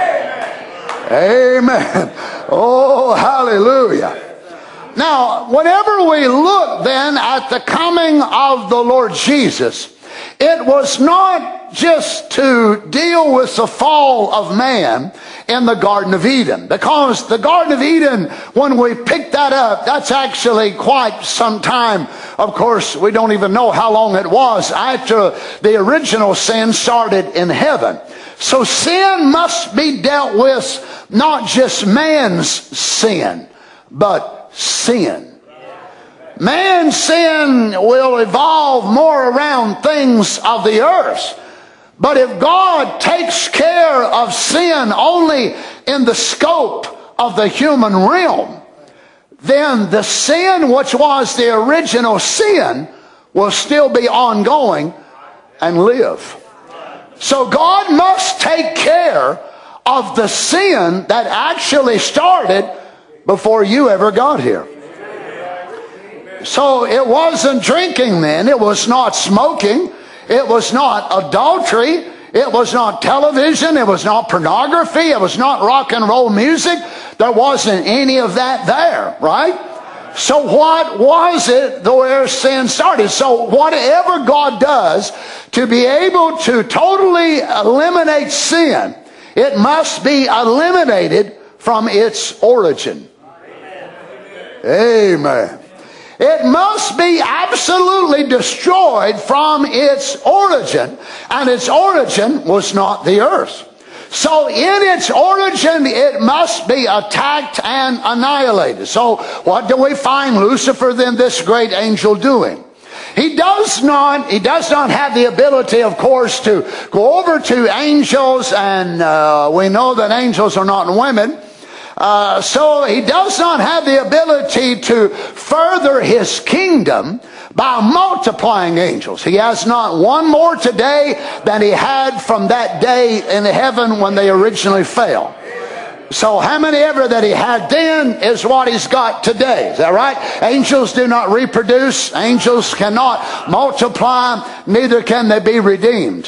Amen. Oh, hallelujah. Now, whenever we look then at the coming of the Lord Jesus, it was not just to deal with the fall of man in the Garden of Eden. Because the Garden of Eden, when we pick that up, that's actually quite some time. Of course, we don't even know how long it was after the original sin started in heaven. So sin must be dealt with, not just man's sin, but sin. Man's sin will evolve more around things of the earth. But if God takes care of sin only in the scope of the human realm, then the sin which was the original sin will still be ongoing and live. So God must take care of the sin that actually started before you ever got here. So it wasn't drinking then, it was not smoking, it was not adultery, it was not television, it was not pornography, it was not rock and roll music. There wasn't any of that there, right? So what was it where sin started? So whatever God does to be able to totally eliminate sin, it must be eliminated from its origin. Amen. It must be absolutely destroyed from its origin, and its origin was not the earth. So in its origin, it must be attacked and annihilated. So what do we find Lucifer, then, this great angel, doing? He does not have the ability, of course, to go over to angels, and we know that angels are not women. So he does not have the ability to further his kingdom by multiplying angels. He has not one more today than he had from that day in heaven when they originally fell. So how many ever that he had then is what he's got today. Is that right? Angels do not reproduce. Angels cannot multiply. Neither can they be redeemed.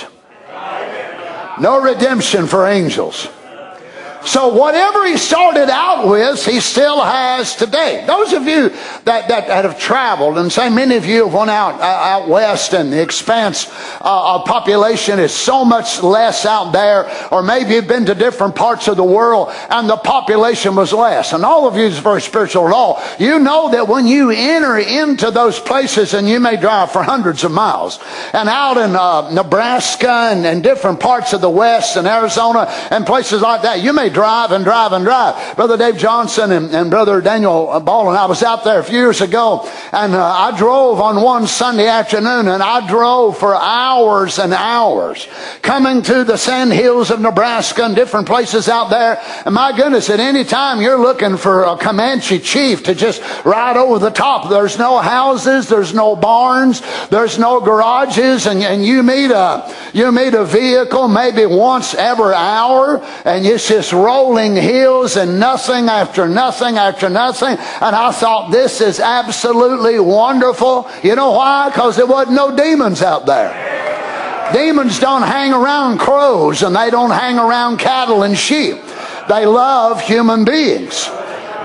No redemption for angels. So whatever he started out with, he still has today. Those of you that have traveled, and say many of you have went out west, and the expanse of population is so much less out there, or maybe you've been to different parts of the world and the population was less. And all of you is very spiritual at all. You know that when you enter into those places, and you may drive for hundreds of miles, and out in Nebraska and different parts of the West and Arizona and places like that, you may drive and drive and drive. Brother Dave Johnson and Brother Daniel Ball and I was out there a few years ago, and I drove on one Sunday afternoon, and I drove for hours and hours coming to the sand hills of Nebraska and different places out there. And my goodness, at any time you're looking for a Comanche chief to just ride over the top. There's no houses, there's no barns, there's no garages, and you meet a vehicle maybe once every hour, and it's just rolling hills and nothing after nothing after nothing. And I thought, this is absolutely wonderful. You know why? Because there wasn't no demons out there. Demons don't hang around crows, and they don't hang around cattle and sheep. They love human beings.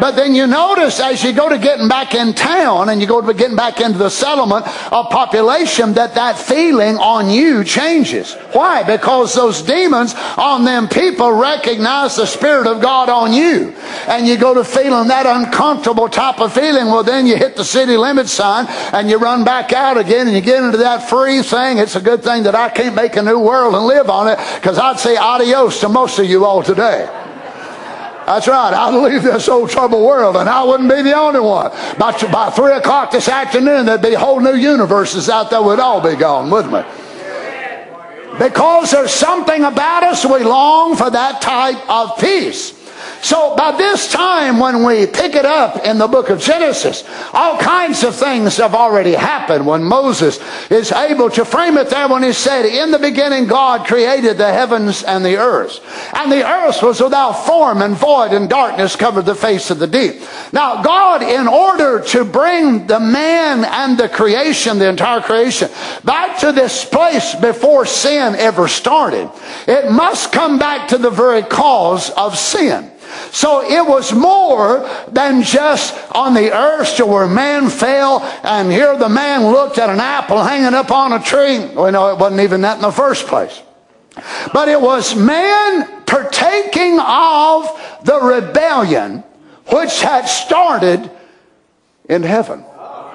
But then you notice as you go to getting back in town and you go to getting back into the settlement of population that feeling on you changes. Why? Because those demons on them people recognize the Spirit of God on you. And you go to feeling that uncomfortable type of feeling. Well, then you hit the city limit sign and you run back out again and you get into that free thing. It's a good thing that I can't make a new world and live on it, because I'd say adios to most of you all today. That's right. I'd leave this old troubled world, and I wouldn't be the only one. By 3 o'clock this afternoon, there'd be whole new universes out there. We'd all be gone, wouldn't we? Because there's something about us, we long for that type of peace. So by this time, when we pick it up in the book of Genesis, all kinds of things have already happened. When Moses is able to frame it there when he said, in the beginning God created the heavens and the earth. And the earth was without form and void, and darkness covered the face of the deep. Now God, in order to bring the man and the creation, the entire creation, back to this place before sin ever started, it must come back to the very cause of sin. So it was more than just on the earth to where man fell, and here the man looked at an apple hanging up on a tree. Well, no, it wasn't even that in the first place. But it was man partaking of the rebellion which had started in heaven.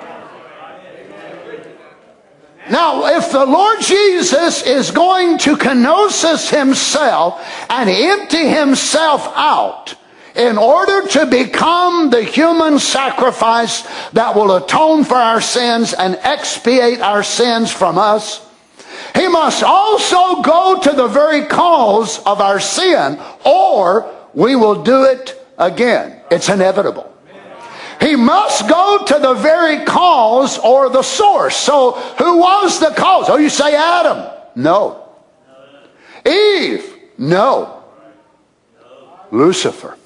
Now, if the Lord Jesus is going to kenosis himself and empty himself out in order to become the human sacrifice that will atone for our sins and expiate our sins from us, he must also go to the very cause of our sin, or we will do it again. It's inevitable. He must go to the very cause or the source. So who was the cause? Oh, you say Adam? No. Eve? No. Lucifer.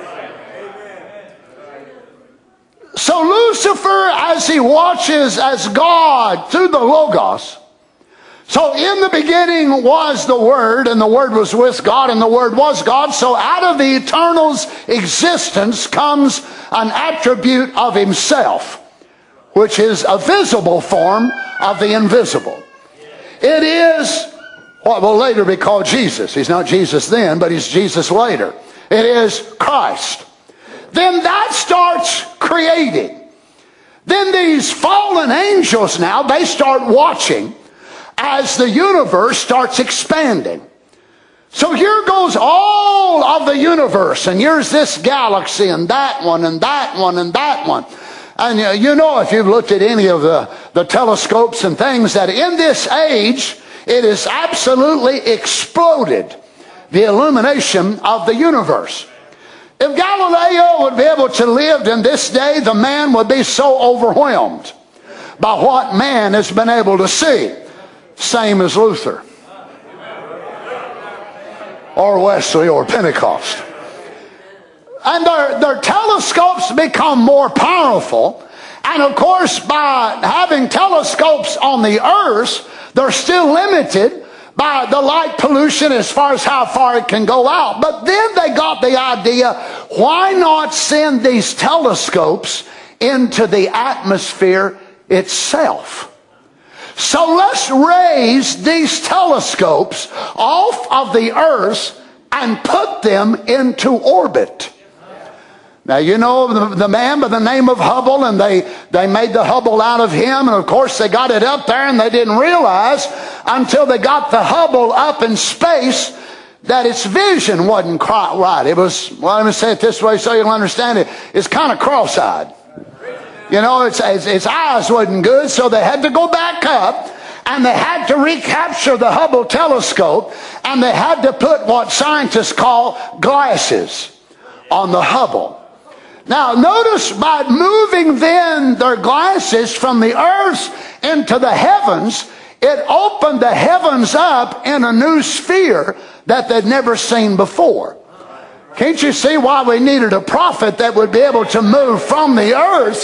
So Lucifer, as he watches as God through the Logos, so in the beginning was the Word, and the Word was with God, and the Word was God. So out of the Eternal's existence comes an attribute of himself, which is a visible form of the invisible. It is what will later be called Jesus. He's not Jesus then, but he's Jesus later. It is Christ. Then that starts creating. Then these fallen angels now, they start watching as the universe starts expanding. So here goes all of the universe, and here's this galaxy, and that one, and that one, and that one. And you know, if you've looked at any of the telescopes and things, that in this age, it has absolutely exploded, the illumination of the universe. If Galileo would be able to live in this day, the man would be so overwhelmed by what man has been able to see. Same as Luther, or Wesley, or Pentecost. And their telescopes become more powerful. And of course, by having telescopes on the earth, they're still limited by the light pollution as far as how far it can go out. But then they got the idea, why not send these telescopes into the atmosphere itself? So let's raise these telescopes off of the earth and put them into orbit. Now, you know the man by the name of Hubble, and they made the Hubble out of him, and of course they got it up there, and they didn't realize until they got the Hubble up in space that its vision wasn't quite right. It was, well, let me say it this way so you'll understand it, it's kind of cross-eyed. You know, its eyes wasn't good, so they had to go back up, and they had to recapture the Hubble telescope, and they had to put what scientists call glasses on the Hubble. Now, notice by moving then their glasses from the earth into the heavens, it opened the heavens up in a new sphere that they'd never seen before. Can't you see why we needed a prophet that would be able to move from the earth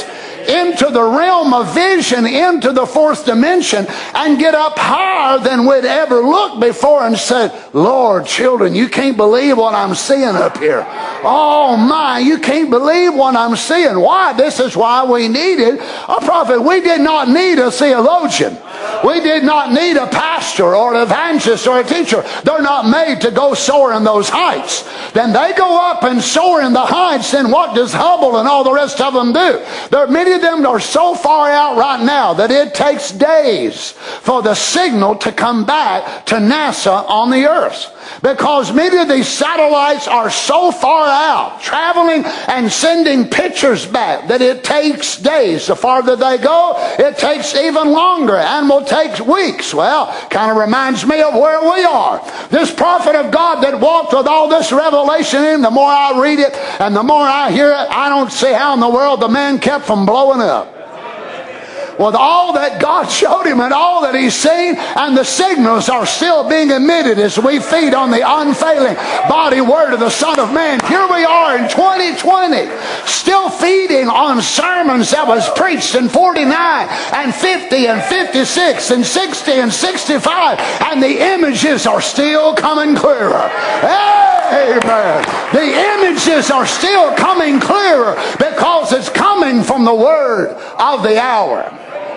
into the realm of vision, into the fourth dimension, and get up higher than we'd ever looked before and said, Lord, children, you can't believe what I'm seeing up here. Oh my, you can't believe what I'm seeing. Why? This is why we needed a prophet. We did not need a theologian. We did not need a pastor or an evangelist or a teacher. They're not made to go soar in those heights. Then they go up and soar in the heights, then what does Hubble and all the rest of them do? Many of them are so far out right now that it takes days for the signal to come back to NASA on the earth. Because many of these satellites are so far out, traveling and sending pictures back, that it takes days. The farther they go, it takes even longer and will take weeks. Well, kind of reminds me of where we are. This prophet of God that walked with all this revelation in him, the more I read it and the more I hear it, I don't see how in the world the man kept from blowing up. With all that God showed him and all that he's seen, and the signals are still being emitted as we feed on the unfailing body word of the Son of Man. Here we are in 2020, still feeding on sermons that was preached in 49 and 50 and 56 and 60 and 65, and the images are still coming clearer. Amen. The images are still coming clearer because it's coming from the word of the hour.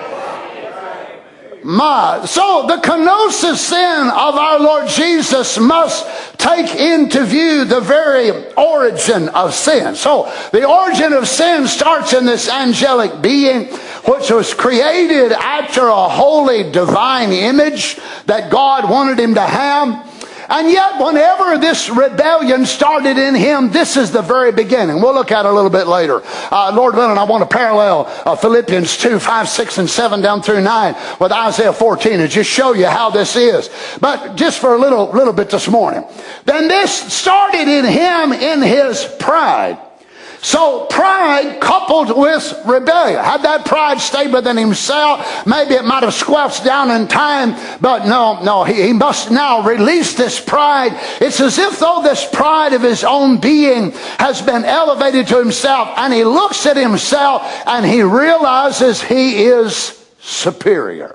So the kenosis sin of our Lord Jesus must take into view the very origin of sin. So the origin of sin starts in this angelic being, which was created after a holy divine image that God wanted him to have. And yet, whenever this rebellion started in him, this is the very beginning. We'll look at it a little bit later. Lord willing, I want to parallel Philippians 2, 5, 6, and 7 down through 9 with Isaiah 14 and just show you how this is. But just for a little bit this morning. Then this started in him in his pride. So pride coupled with rebellion. Had that pride stayed within himself, maybe it might have squelched down in time, but no, he must now release this pride. It's as if though this pride of his own being has been elevated to himself, and he looks at himself and he realizes he is superior.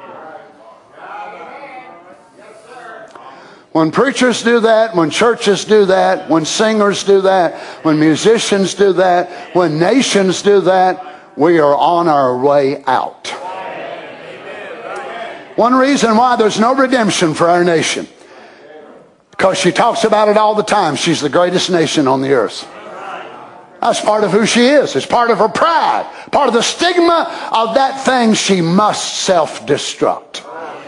When preachers do that, when churches do that, when singers do that, when musicians do that, when nations do that, we are on our way out. One reason why there's no redemption for our nation, because she talks about it all the time. She's the greatest nation on the earth. That's part of who she is. It's part of her pride. Part of the stigma of that thing she must self-destruct.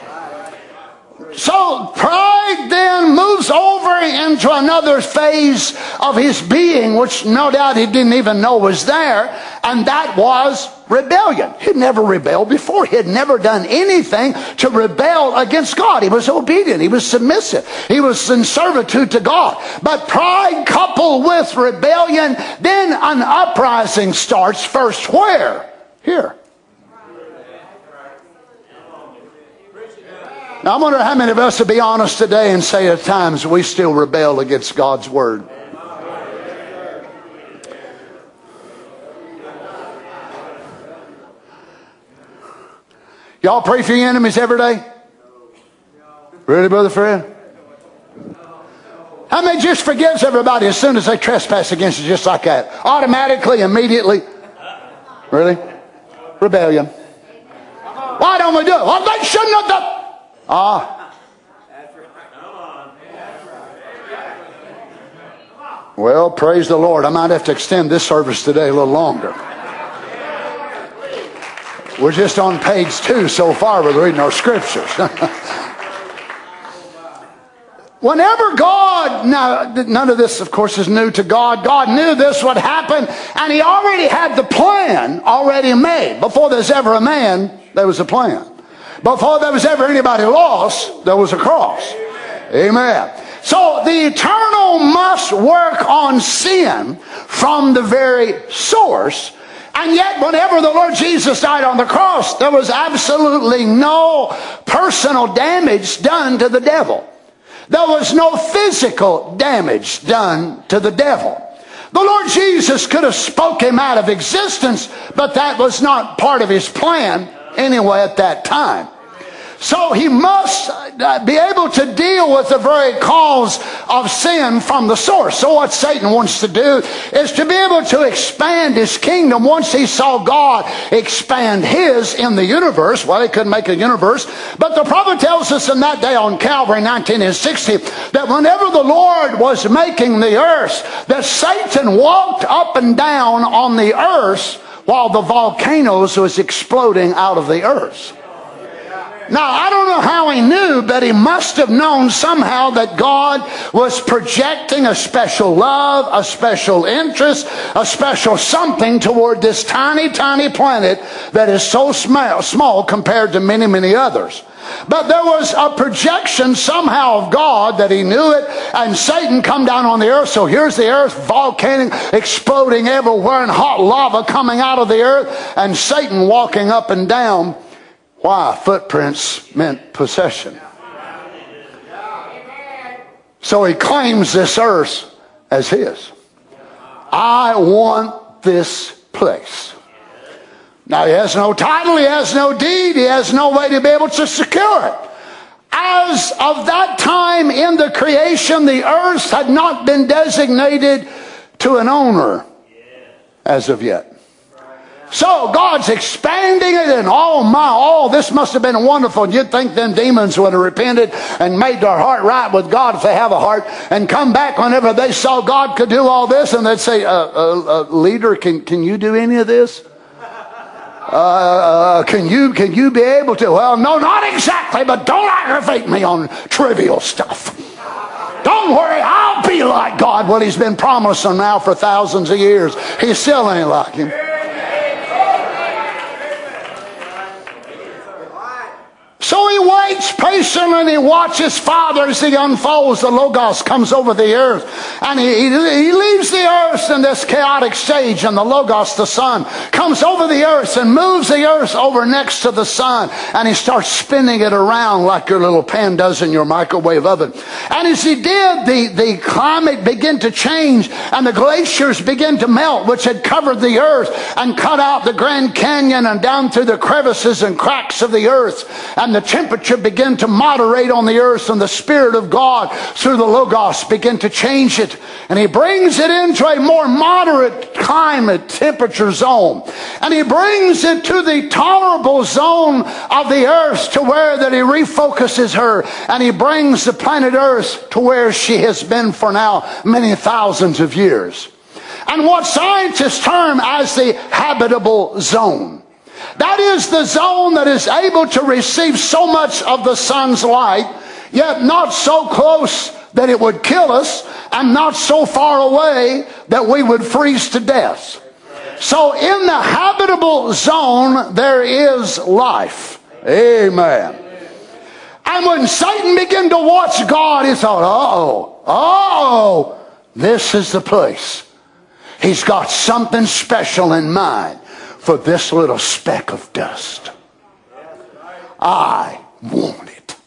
So pride then moves over into another phase of his being, which no doubt he didn't even know was there, and that was rebellion. He'd never rebelled before. He had never done anything to rebel against God. He was obedient. He was submissive. He was in servitude to God. But pride coupled with rebellion, then an uprising starts first where? Here. Now, I wonder how many of us would be honest today and say at times we still rebel against God's word. Y'all pray for your enemies every day? Really, Brother Fred? How many just forgives everybody as soon as they trespass against you, just like that? Automatically, immediately? Really? Rebellion. Why don't we do it? Well, they shouldn't have done. Well, praise the Lord. I might have to extend this service today a little longer. We're just on page 2 so far with reading our scriptures. Whenever God, now none of this of course is new to God. God knew this would happen, and he already had the plan already made. Before there's ever a man, there was a plan. Before there was ever anybody lost, there was a cross. Amen. So the eternal must work on sin from the very source. And yet whenever the Lord Jesus died on the cross, there was absolutely no personal damage done to the devil. There was no physical damage done to the devil. The Lord Jesus could have spoke him out of existence, but that was not part of his plan anyway at that time. So he must be able to deal with the very cause of sin from the source. So what Satan wants to do is to be able to expand his kingdom. Once he saw God expand his in the universe, well, he couldn't make a universe, but the prophet tells us in that day on Calvary 1960 that whenever the Lord was making the earth, that Satan walked up and down on the earth while the volcanoes was exploding out of the earth. Now, I don't know how he knew, but he must have known somehow that God was projecting a special love, a special interest, a special something toward this tiny, tiny planet that is so small compared to many, many others. But there was a projection somehow of God that he knew it, and Satan come down on the earth. So here's the earth volcano exploding everywhere and hot lava coming out of the earth, and Satan walking up and down. Why? Footprints meant possession. So he claims this earth as his. I want this place. Now he has no title, he has no deed, he has no way to be able to secure it. As of that time in the creation, the earth had not been designated to an owner as of yet. So God's expanding it, and this must have been wonderful. You'd think them demons would have repented and made their heart right with God if they have a heart, and come back whenever they saw God could do all this, and they'd say, leader, can you do any of this? Can you be able to? Well, no, not exactly, but don't aggravate me on trivial stuff. Don't worry, I'll be like God. Well, he's been promising now for thousands of years. He still ain't like him. So he waits patiently and he watches Father as he unfolds. The Logos comes over the earth, and he leaves the earth in this chaotic stage, and the Logos, the Son, comes over the earth and moves the earth over next to the Sun, and he starts spinning it around like your little pan does in your microwave oven. And as he did, the climate began to change, and the glaciers began to melt, which had covered the earth and cut out the Grand Canyon and down through the crevices and cracks of the earth. And the temperature began to moderate on the earth, and the Spirit of God through the Logos began to change it, and he brings it into a more moderate climate temperature zone, and he brings it to the tolerable zone of the earth, to where that he refocuses her, and he brings the planet earth to where she has been for now many thousands of years, and what scientists term as the habitable zone. That is the zone that is able to receive so much of the sun's light, yet not so close that it would kill us, and not so far away that we would freeze to death. So in the habitable zone, there is life. Amen. And when Satan began to watch God, he thought, this is the place. He's got something special in mind for this little speck of dust. I want it.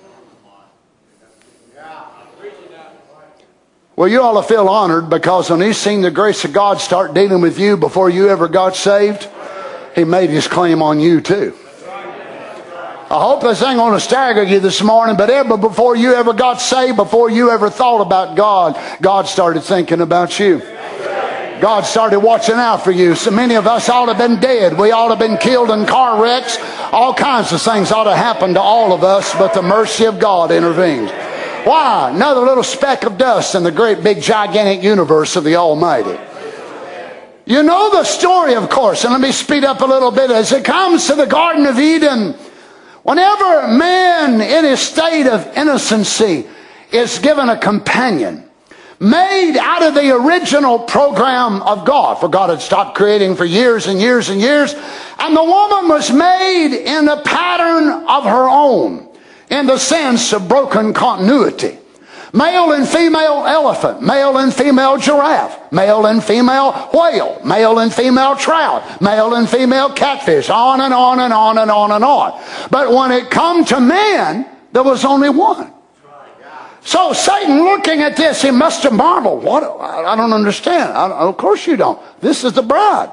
Well, you ought to feel honored, because when he's seen the grace of God start dealing with you before you ever got saved, he made his claim on you too. I hope this ain't going to stagger you this morning, but ever before you ever got saved, before you ever thought about God, God started thinking about you. God started watching out for you. So many of us ought to have been dead. We ought to have been killed in car wrecks. All kinds of things ought to happen to all of us, but the mercy of God intervenes. Why? Another little speck of dust in the great big gigantic universe of the Almighty. You know the story, of course, and let me speed up a little bit. As it comes to the Garden of Eden, whenever man in his state of innocency is given a companion, made out of the original program of God. For God had stopped creating for years and years and years. And the woman was made in a pattern of her own, in the sense of broken continuity. Male and female elephant, male and female giraffe, male and female whale, male and female trout, male and female catfish, on and on and on and on and on. But when it come to man, there was only one. So Satan looking at this, he must have marveled. What? I don't understand. Of course you don't. This is the bride.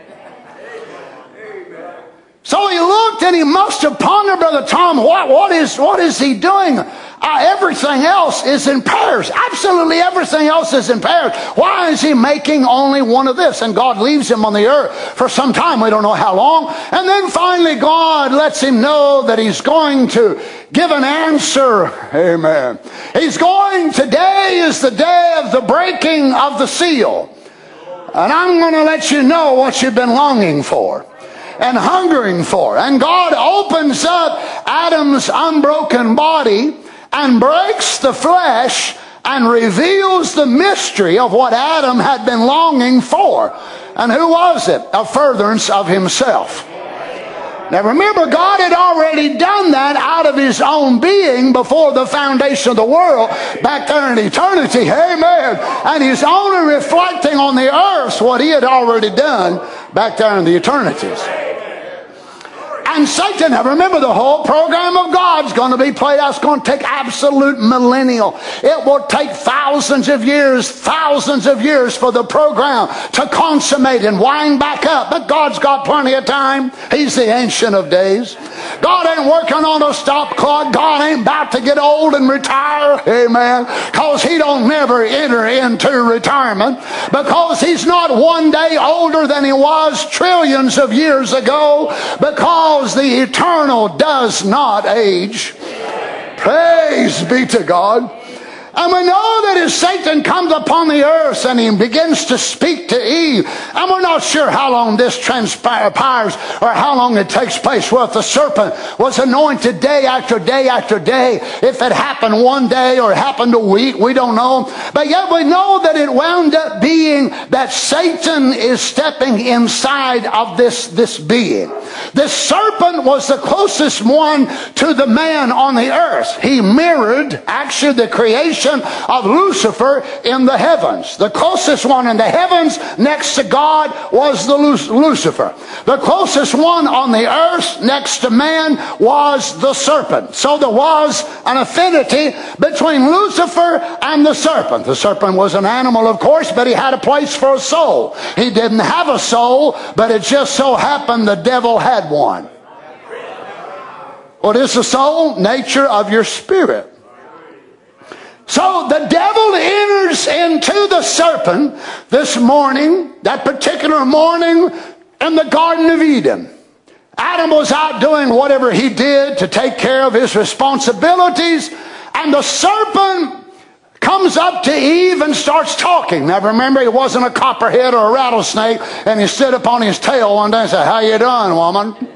So he looked and he must have pondered, Brother Tom, what is he doing? Everything else is in pairs. Absolutely everything else is in pairs. Why is he making only one of this? And God leaves him on the earth for some time. We don't know how long. And then finally God lets him know that he's going to give an answer. Amen. Today is the day of the breaking of the seal. And I'm going to let you know what you've been longing for and hungering for. And God opens up Adam's unbroken body and breaks the flesh and reveals the mystery of what Adam had been longing for. And who was it? A furtherance of himself. Now remember, God had already done that out of his own being before the foundation of the world, back there in eternity. Amen. And he's only reflecting on the earth what he had already done back there in the eternities. And Satan, now remember, the whole program of God's going to be played out. It's going to take absolute millennial. It will take thousands of years for the program to consummate and wind back up. But God's got plenty of time. He's the Ancient of Days. God ain't working on a stop clock. God ain't about to get old and retire. Amen. Because he don't never enter into retirement. Because he's not one day older than he was trillions of years ago. Because the eternal does not age. Praise be to God. And we know that as Satan comes upon the earth and he begins to speak to Eve, and we're not sure how long this transpires or how long it takes place. Well, if the serpent was anointed day after day after day, if it happened one day or it happened a week, we don't know. But yet we know that it wound up being that Satan is stepping inside of this being. The serpent was the closest one to the man on the earth. He mirrored actually the creation of Lucifer in the heavens. The closest one in the heavens next to God was the Lucifer. The closest one on the earth next to man was the serpent. So there was an affinity between Lucifer and the serpent. The serpent was an animal, of course, but he had a place for a soul. He didn't have a soul, but it just so happened the devil had one. What is the soul? Nature of your spirit. So the devil enters into the serpent this morning, that particular morning in the Garden of Eden. Adam was out doing whatever he did to take care of his responsibilities, and the serpent comes up to Eve and starts talking. Now remember, he wasn't a copperhead or a rattlesnake, and he stood up on his tail one day and said, "How you doing, woman?"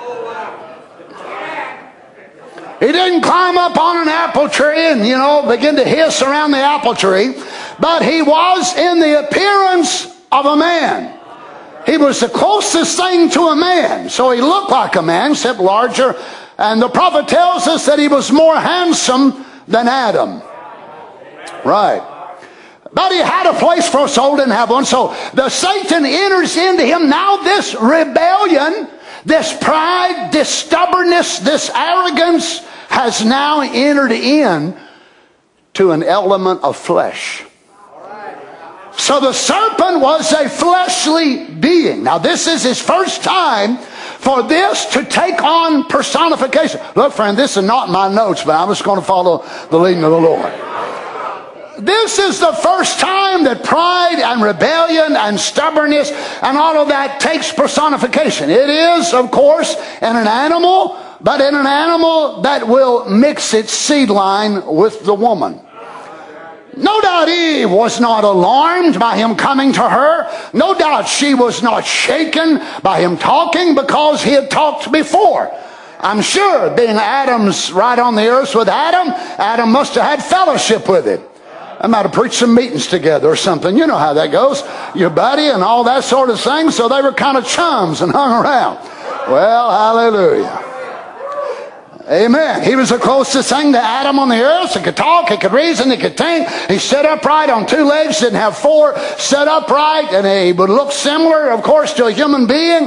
He didn't climb up on an apple tree and, begin to hiss around the apple tree. But he was in the appearance of a man. He was the closest thing to a man. So he looked like a man, except larger. And the prophet tells us that he was more handsome than Adam. Right. But he had a place for a soul, didn't have one. So the Satan enters into him. Now this rebellion, this pride, this stubbornness, this arrogance has now entered in to an element of flesh. So the serpent was a fleshly being. Now this is his first time for this to take on personification. Look, friend, this is not my notes, but I'm just going to follow the leading of the Lord. This is the first time that pride and rebellion and stubbornness and all of that takes personification. It is, of course, in an animal, but in an animal that will mix its seed line with the woman. No doubt Eve was not alarmed by him coming to her. No doubt she was not shaken by him talking, because he had talked before. I'm sure, being Adam's right on the earth with Adam must have had fellowship with him. I might have preached some meetings together or something. You know how that goes. Your buddy and all that sort of thing. So they were kind of chums and hung around. Well, hallelujah. Amen. He was the closest thing to Adam on the earth. He could talk, he could reason, he could think. He sat upright on two legs, didn't have four, sat upright, and he would look similar, of course, to a human being.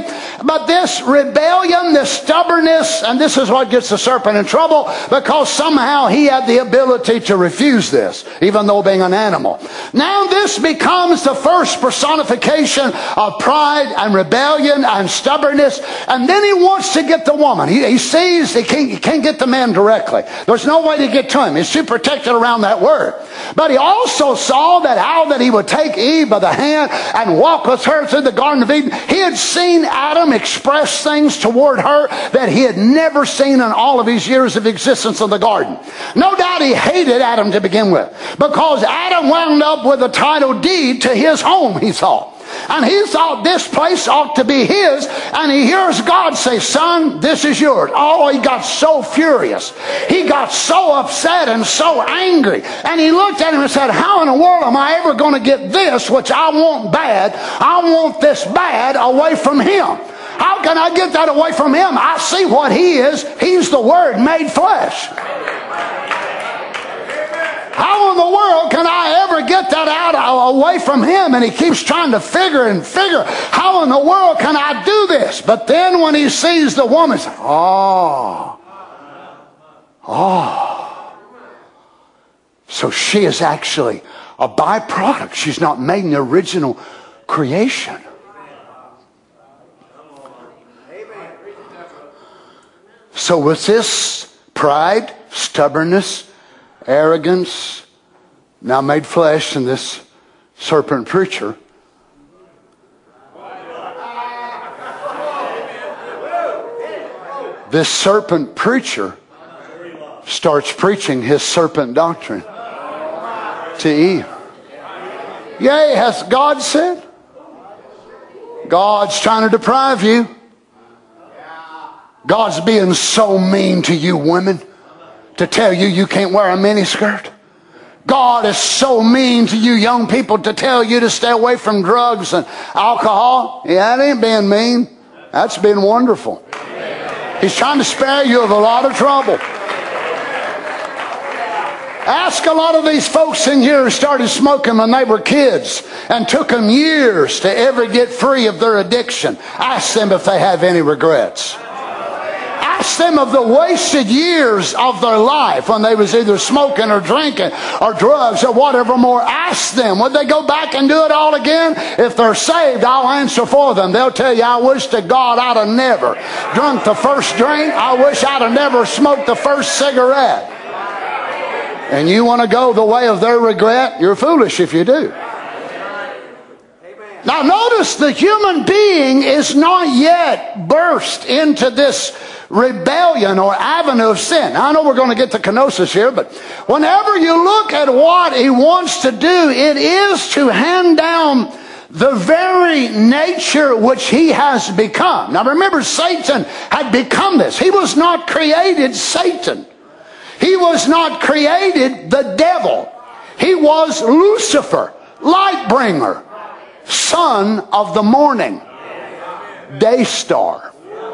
But this rebellion, this stubbornness, and this is what gets the serpent in trouble, because somehow he had the ability to refuse this, even though being an animal. Now this becomes the first personification of pride and rebellion and stubbornness. And then he wants to get the woman. He sees he can't get the man directly. There's no way to get to him. He's too protected around that word. But he also saw that how that he would take Eve by the hand and walk with her through the Garden of Eden. He had seen Adam express things toward her that he had never seen in all of his years of existence of the garden. No doubt he hated Adam to begin with, because Adam wound up with a title deed to his home, he thought. And he thought this place ought to be his. And he hears God say, son, this is yours. Oh, he got so furious. He got so upset and so angry. And he looked at him and said, how in the world am I ever going to get this, which I want bad? I want this bad away from him. How can I get that away from him? I see what he is. He's the Word made flesh. How in the world can I ever get that out away from him? And he keeps trying to figure, how in the world can I do this? But then when he sees the woman, so she is actually a byproduct. She's not made in the original creation. So with this pride, stubbornness, arrogance, now made flesh in this serpent preacher, this serpent preacher starts preaching his serpent doctrine to Eve. Yea, has God said? God's trying to deprive you. God's being so mean to you women to tell you you can't wear a miniskirt. God is so mean to you young people to tell you to stay away from drugs and alcohol. Yeah, that ain't being mean. That's being wonderful. He's trying to spare you of a lot of trouble. Ask a lot of these folks in here who started smoking when they were kids and took them years to ever get free of their addiction. Ask them if they have any regrets. Ask them of the wasted years of their life when they was either smoking or drinking or drugs or whatever more. Ask them, would they go back and do it all again? If they're saved, I'll answer for them. They'll tell you, I wish to God I'd have never drunk the first drink. I wish I'd have never smoked the first cigarette. And you want to go the way of their regret? You're foolish if you do. Now notice the human being is not yet burst into this rebellion or avenue of sin. I know we're going to get to kenosis here, but whenever you look at what he wants to do, it is to hand down the very nature which he has become. Now remember, Satan had become this. He was not created Satan. He was not created the devil. He was Lucifer, light bringer, son of the morning, day star.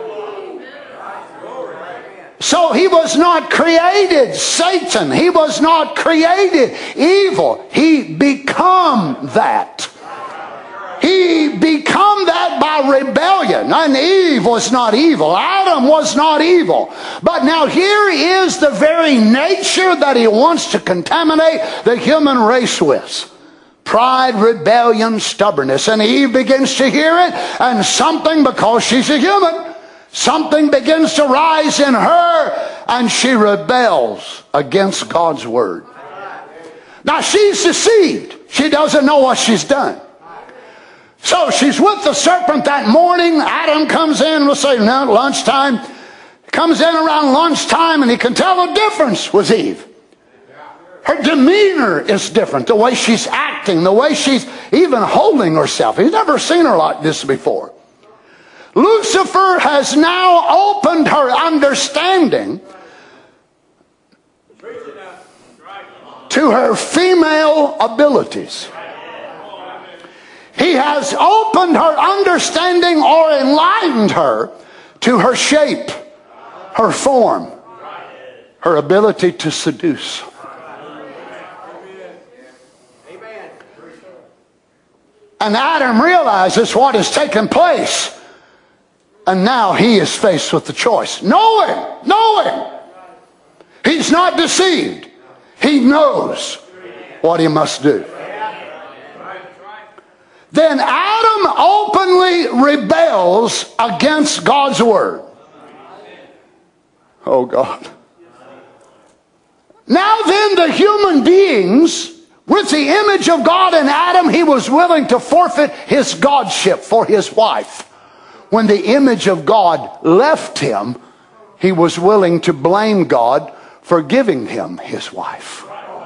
So he was not created Satan. He was not created evil. He become that. He become that by rebellion. And Eve was not evil. Adam was not evil. But now here is the very nature that he wants to contaminate the human race with. Pride, rebellion, stubbornness. And Eve begins to hear it, and something, because she's a human, something begins to rise in her, and she rebels against God's word. Now she's deceived. She doesn't know what she's done. So she's with the serpent that morning. Adam comes in, we'll say now lunchtime. Comes in around lunchtime, and he can tell the difference with Eve. Her demeanor is different. The way she's acting, the way she's even holding herself. He's never seen her like this before. Lucifer has now opened her understanding to her female abilities. He has opened her understanding or enlightened her to her shape, her form, her ability to seduce. And Adam realizes what has taken place. And now he is faced with the choice. Know him. He's not deceived. He knows what he must do. Then Adam openly rebels against God's word. Oh God. Now then, the human beings, with the image of God in Adam, he was willing to forfeit his godship for his wife. When the image of God left him, he was willing to blame God for giving him his wife.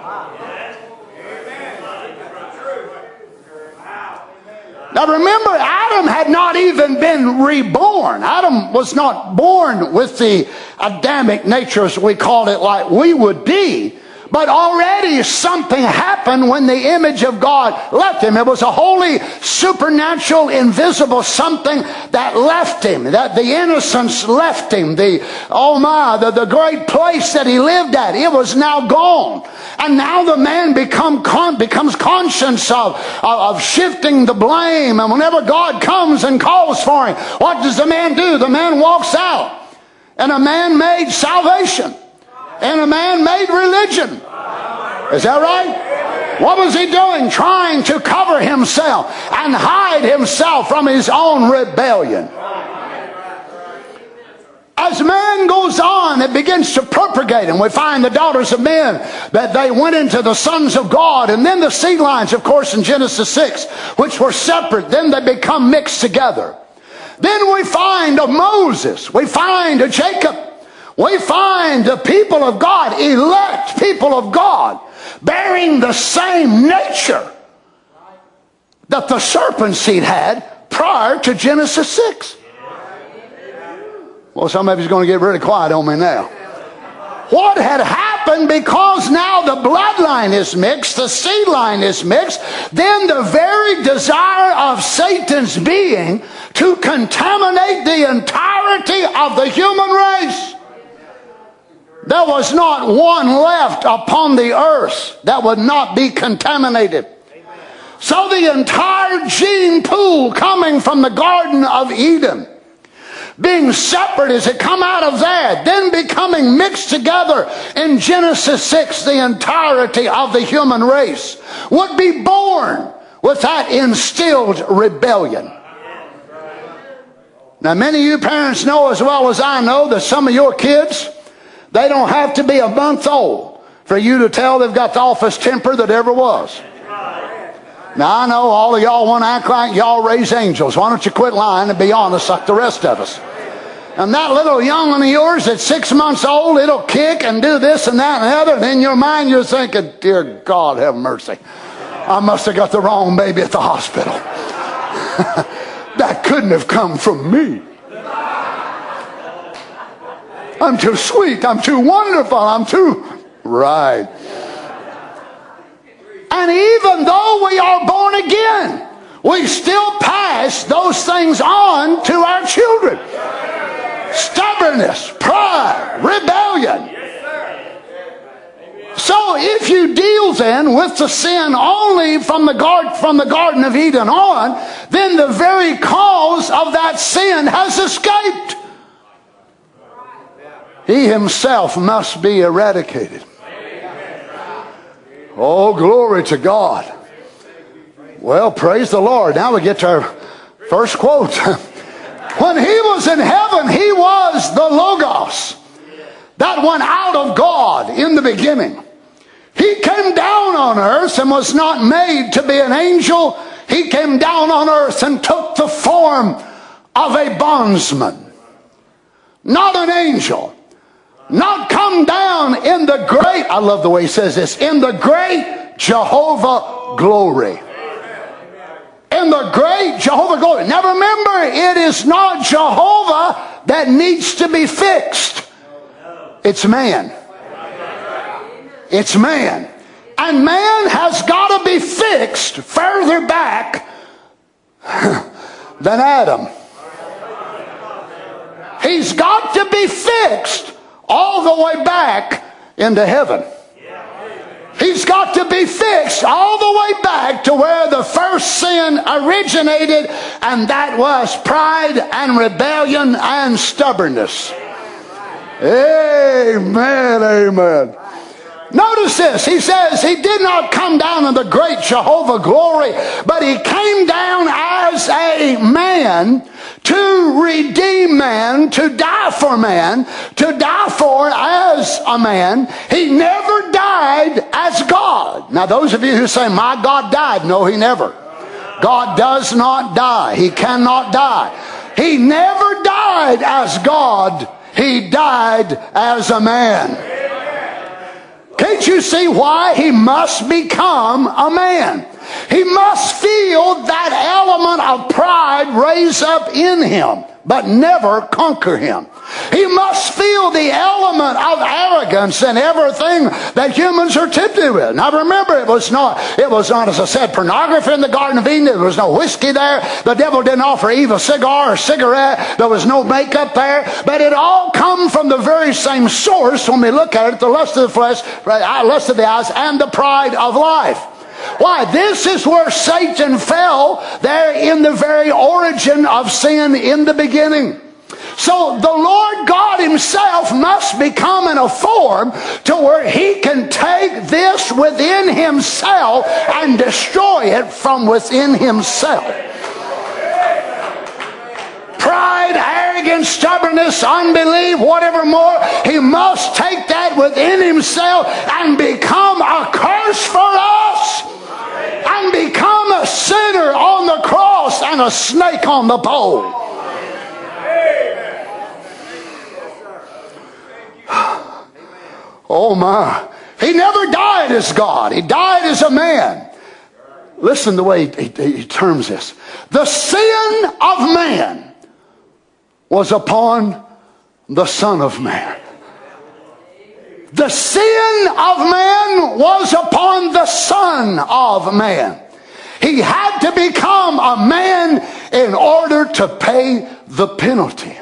Now remember, Adam had not even been reborn. Adam was not born with the Adamic nature, as we call it, like we would be. But already something happened when the image of God left him. It was a holy, supernatural, invisible something that left him. That the innocence left him. The great place that he lived at, it was now gone. And now the man becomes conscious of shifting the blame. And whenever God comes and calls for him, what does the man do? The man walks out. And a man made salvation. And a man-made religion. Is that right? What was he doing? Trying to cover himself and hide himself from his own rebellion. As man goes on, it begins to propagate. And we find the daughters of men, that they went into the sons of God. And then the seed lines, of course, in Genesis 6, which were separate. Then they become mixed together. Then we find a Moses. We find a Jacob. We find the people of God, elect people of God, bearing the same nature that the serpent seed had prior to Genesis 6. Well, some of you's going to get really quiet on me now. What had happened, because now the bloodline is mixed, the seed line is mixed, then the very desire of Satan's being to contaminate the entirety of the human race. There was not one left upon the earth that would not be contaminated. So the entire gene pool coming from the Garden of Eden, being separate as it come out of that, then becoming mixed together in Genesis 6, the entirety of the human race would be born with that instilled rebellion. Now many of you parents know as well as I know that some of your kids, they don't have to be a month old for you to tell they've got the office temper that ever was. Now I know all of y'all want to act like y'all raise angels. Why don't you quit lying and be honest like the rest of us? And that little young one of yours that's 6 months old, it'll kick and do this and that and the other. And in your mind you're thinking, dear God, have mercy. I must have got the wrong baby at the hospital. That couldn't have come from me. I'm too sweet. I'm too wonderful. I'm too... Right. And even though we are born again, we still pass those things on to our children. Stubbornness, pride, rebellion. So if you deal then with the sin only from the Garden of Eden on, then the very cause of that sin has escaped. He himself must be eradicated. Oh, glory to God. Well, praise the Lord. Now we get to our first quote. When he was in heaven, he was the Logos that went out of God in the beginning. He came down on earth and was not made to be an angel. He came down on earth and took the form of a bondsman. Not an angel. Not come down in the great, I love the way he says this, in the great Jehovah glory. In the great Jehovah glory. Now remember, it is not Jehovah that needs to be fixed. It's man. It's man. And man has got to be fixed further back than Adam. He's got to be fixed all the way back into heaven. He's got to be fixed all the way back to where the first sin originated, and that was pride and rebellion and stubbornness. Amen, amen. Notice this. He says he did not come down in the great Jehovah glory, but he came down as a man to redeem man, to die for man, to die for as a man. He never died as God. Now those of you who say, my God died, no, he never. God does not die. He cannot die. He never died as God. He died as a man. Can't you see why he must become a man? He must feel that element of pride raise up in him, but never conquer him. He must feel the element of arrogance and everything that humans are tempted with. Now remember, it was not, as I said, pornography in the Garden of Eden. There was no whiskey there. The devil didn't offer Eve a cigar or cigarette. There was no makeup there. But it all come from the very same source when we look at it, the lust of the flesh, lust of the eyes, and the pride of life. Why? This is where Satan fell, there in the very origin of sin in the beginning. So the Lord God himself must become in a form to where he can take this within himself and destroy it from within himself. Pride, arrogance, stubbornness, unbelief, whatever more, he must take that within himself and become a curse for us, and become a sinner on the cross and a snake on the pole. Oh my. He never died as God. He died as a man. Listen the way he terms this. The sin of man was upon the Son of Man. The sin of man was upon the Son of Man. He had to become a man in order to pay the penalty.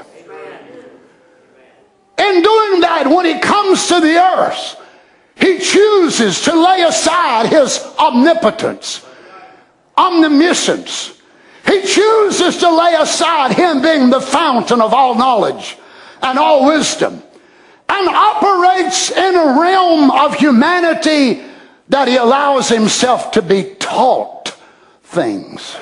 In doing that, when he comes to the earth, he chooses to lay aside his omnipotence, omniscience. He chooses to lay aside him being the fountain of all knowledge and all wisdom, and operates in a realm of humanity that he allows himself to be taught things.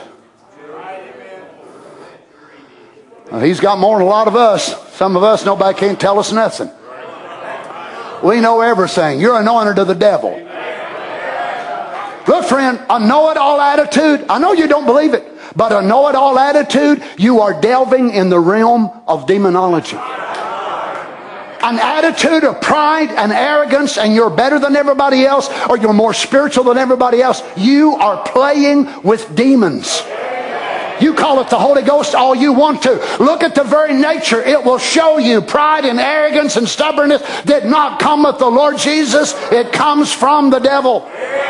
He's got more than a lot of us. Some of us, nobody can't tell us nothing. We know everything. You're anointed of the devil. Look, friend, a know-it-all attitude, I know you don't believe it, but a know-it-all attitude, you are delving in the realm of demonology. An attitude of pride and arrogance, and you're better than everybody else, or you're more spiritual than everybody else. You are playing with demons. You call it the Holy Ghost all you want to. Look at the very nature. It will show you pride and arrogance and stubbornness did not come with the Lord Jesus. It comes from the devil.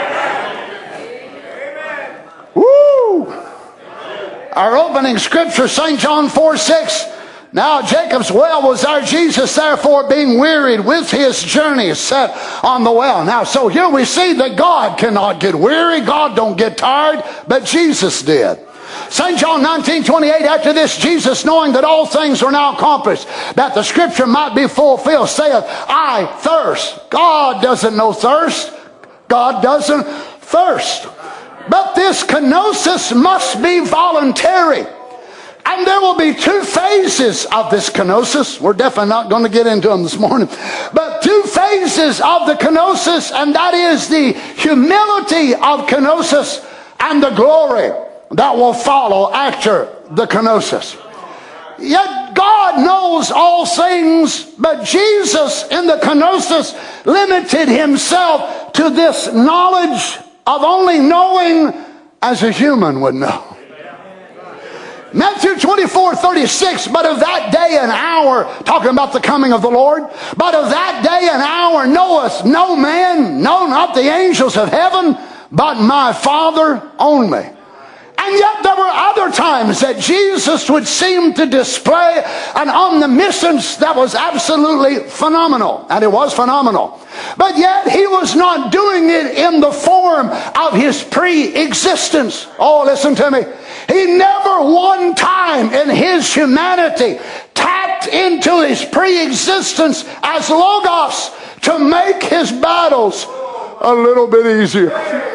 Woo! Our opening scripture, St. John 4:6. Now Jacob's well was there. Jesus, therefore, being wearied with his journey, sat on the well. Now, so here we see that God cannot get weary. God don't get tired, but Jesus did. St. John 19:28, after this, Jesus, knowing that all things were now accomplished, that the scripture might be fulfilled, saith, I thirst. God doesn't know thirst. God doesn't thirst. But this kenosis must be voluntary. And there will be two phases of this kenosis. We're definitely not going to get into them this morning. But two phases of the kenosis, and that is the humility of kenosis and the glory that will follow after the kenosis. Yet God knows all things, but Jesus in the kenosis limited himself to this knowledge of only knowing as a human would know. Matthew 24:36, but of that day and hour, talking about the coming of the Lord, but of that day and hour knoweth no man, no, not the angels of heaven, but my Father only. And And yet there were other times that Jesus would seem to display an omniscience that was absolutely phenomenal. And it was phenomenal. But yet he was not doing it in the form of his pre-existence. Oh, listen to me. He never one time in his humanity tapped into his pre-existence as Logos to make his battles a little bit easier.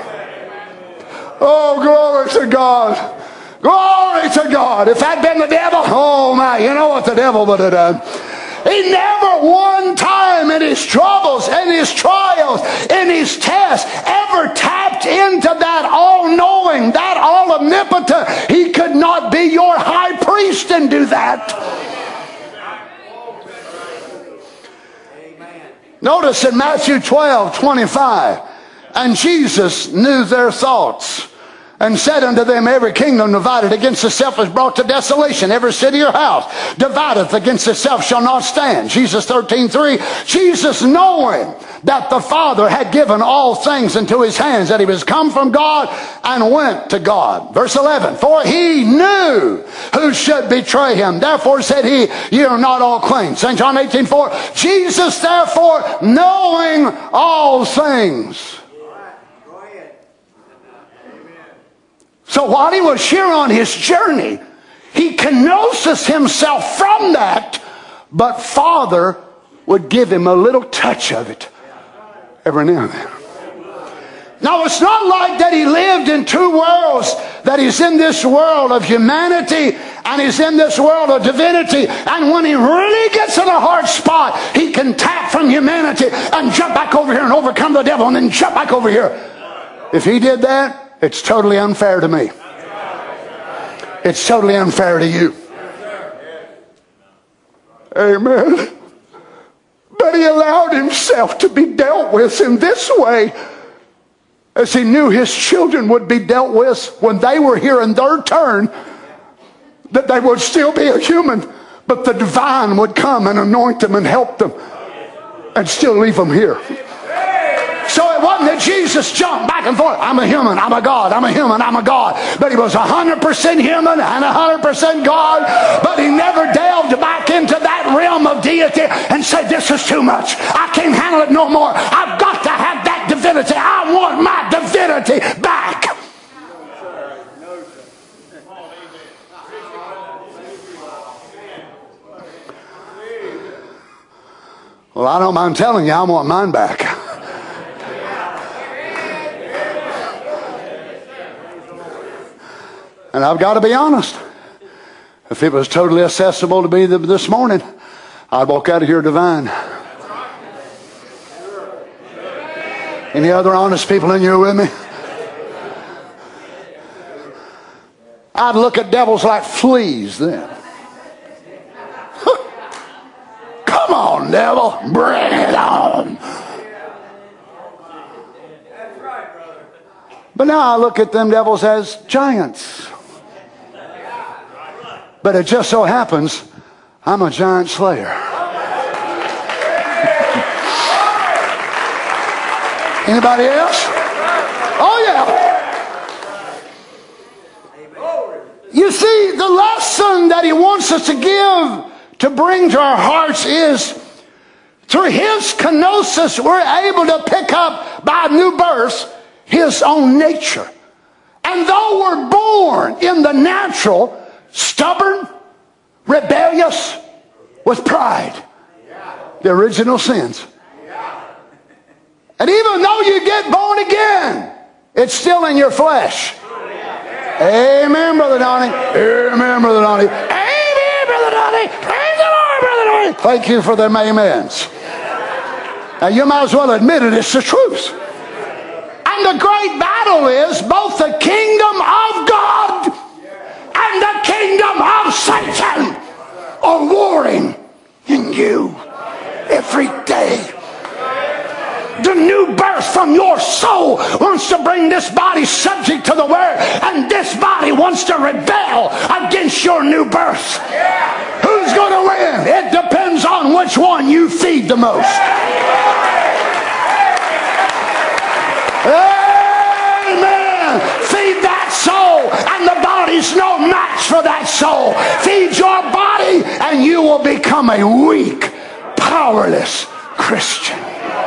Oh, glory to God. Glory to God. If that'd been the devil, oh my, you know what the devil would have done. He never one time in his troubles, in his trials, in his tests, ever tapped into that all-knowing, that all-omnipotent. He could not be your high priest and do that. Notice in Matthew 12:25, and Jesus knew their thoughts, and said unto them, every kingdom divided against itself is brought to desolation. Every city or house divideth against itself shall not stand. Jesus 13:3. Jesus, knowing that the Father had given all things into his hands, that he was come from God and went to God. Verse 11. For he knew who should betray him. Therefore said he, ye are not all clean. St. John 18:4. Jesus therefore, knowing all things. So while he was here on his journey, he kenosis himself from that, but Father would give him a little touch of it every now and then. Now it's not like that he lived in two worlds, that he's in this world of humanity and he's in this world of divinity, and when he really gets in a hard spot, he can tap from humanity and jump back over here and overcome the devil and then jump back over here. If he did that, it's totally unfair to me. It's totally unfair to you. Amen. But he allowed himself to be dealt with in this way, as he knew his children would be dealt with when they were here in their turn, that they would still be a human, but the divine would come and anoint them and help them and still leave them here. So it wasn't that Jesus jumped back and forth. I'm a human, I'm a God, I'm a human, I'm a God. But he was 100% human and 100% God. But he never delved back into that realm of deity and said, this is too much. I can't handle it no more. I've got to have that divinity. I want my divinity back. Well, I don't mind telling you, I want mine back. And I've got to be honest. If it was totally accessible to me this morning, I'd walk out of here divine. Any other honest people in here with me? I'd look at devils like fleas then. Come on, devil. Bring it on. But now I look at them devils as giants. But it just so happens I'm a giant slayer. Anybody else? Oh yeah. You see, the lesson that he wants us to give, to bring to our hearts, is through his kenosis we're able to pick up by new birth his own nature. And though we're born in the natural, stubborn, rebellious, with pride, the original sins. And even though you get born again, it's still in your flesh. Amen, Brother Donnie. Amen, Brother Donnie. Amen, Brother Donnie. Praise the Lord, Brother Donnie. Thank you for them amens. Now you might as well admit it, it's the truth. And the great battle is both the kingdom of God and the kingdom of Satan are warring in you every day. The new birth from your soul wants to bring this body subject to the word, and this body wants to rebel against your new birth. Who's going to win? It depends on which one you feed the most. Amen. Feed that soul, and the body for that soul. Feed your body and you will become a weak, powerless Christian.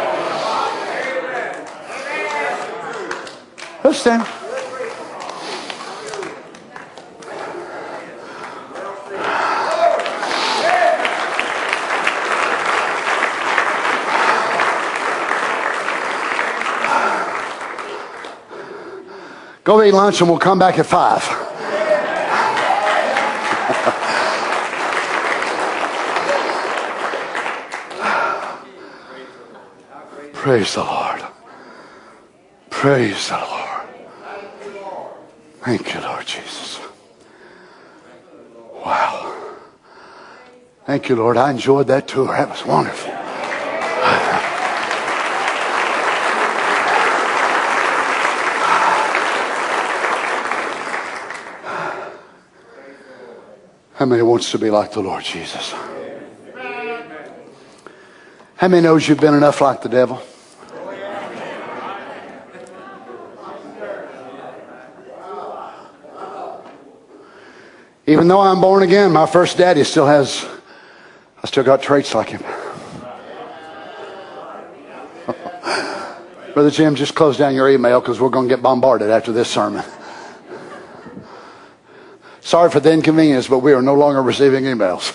Let's stand. Go eat lunch and we'll come back at 5. Praise the Lord. Praise the Lord. Thank you, Lord Jesus. Wow. Thank you, Lord. I enjoyed that tour. That was wonderful. How many wants to be like the Lord Jesus? How many knows you've been enough like the devil? Even though I'm born again, my first daddy I still got traits like him. Brother Jim, just close down your email because we're going to get bombarded after this sermon. Sorry for the inconvenience, but we are no longer receiving emails.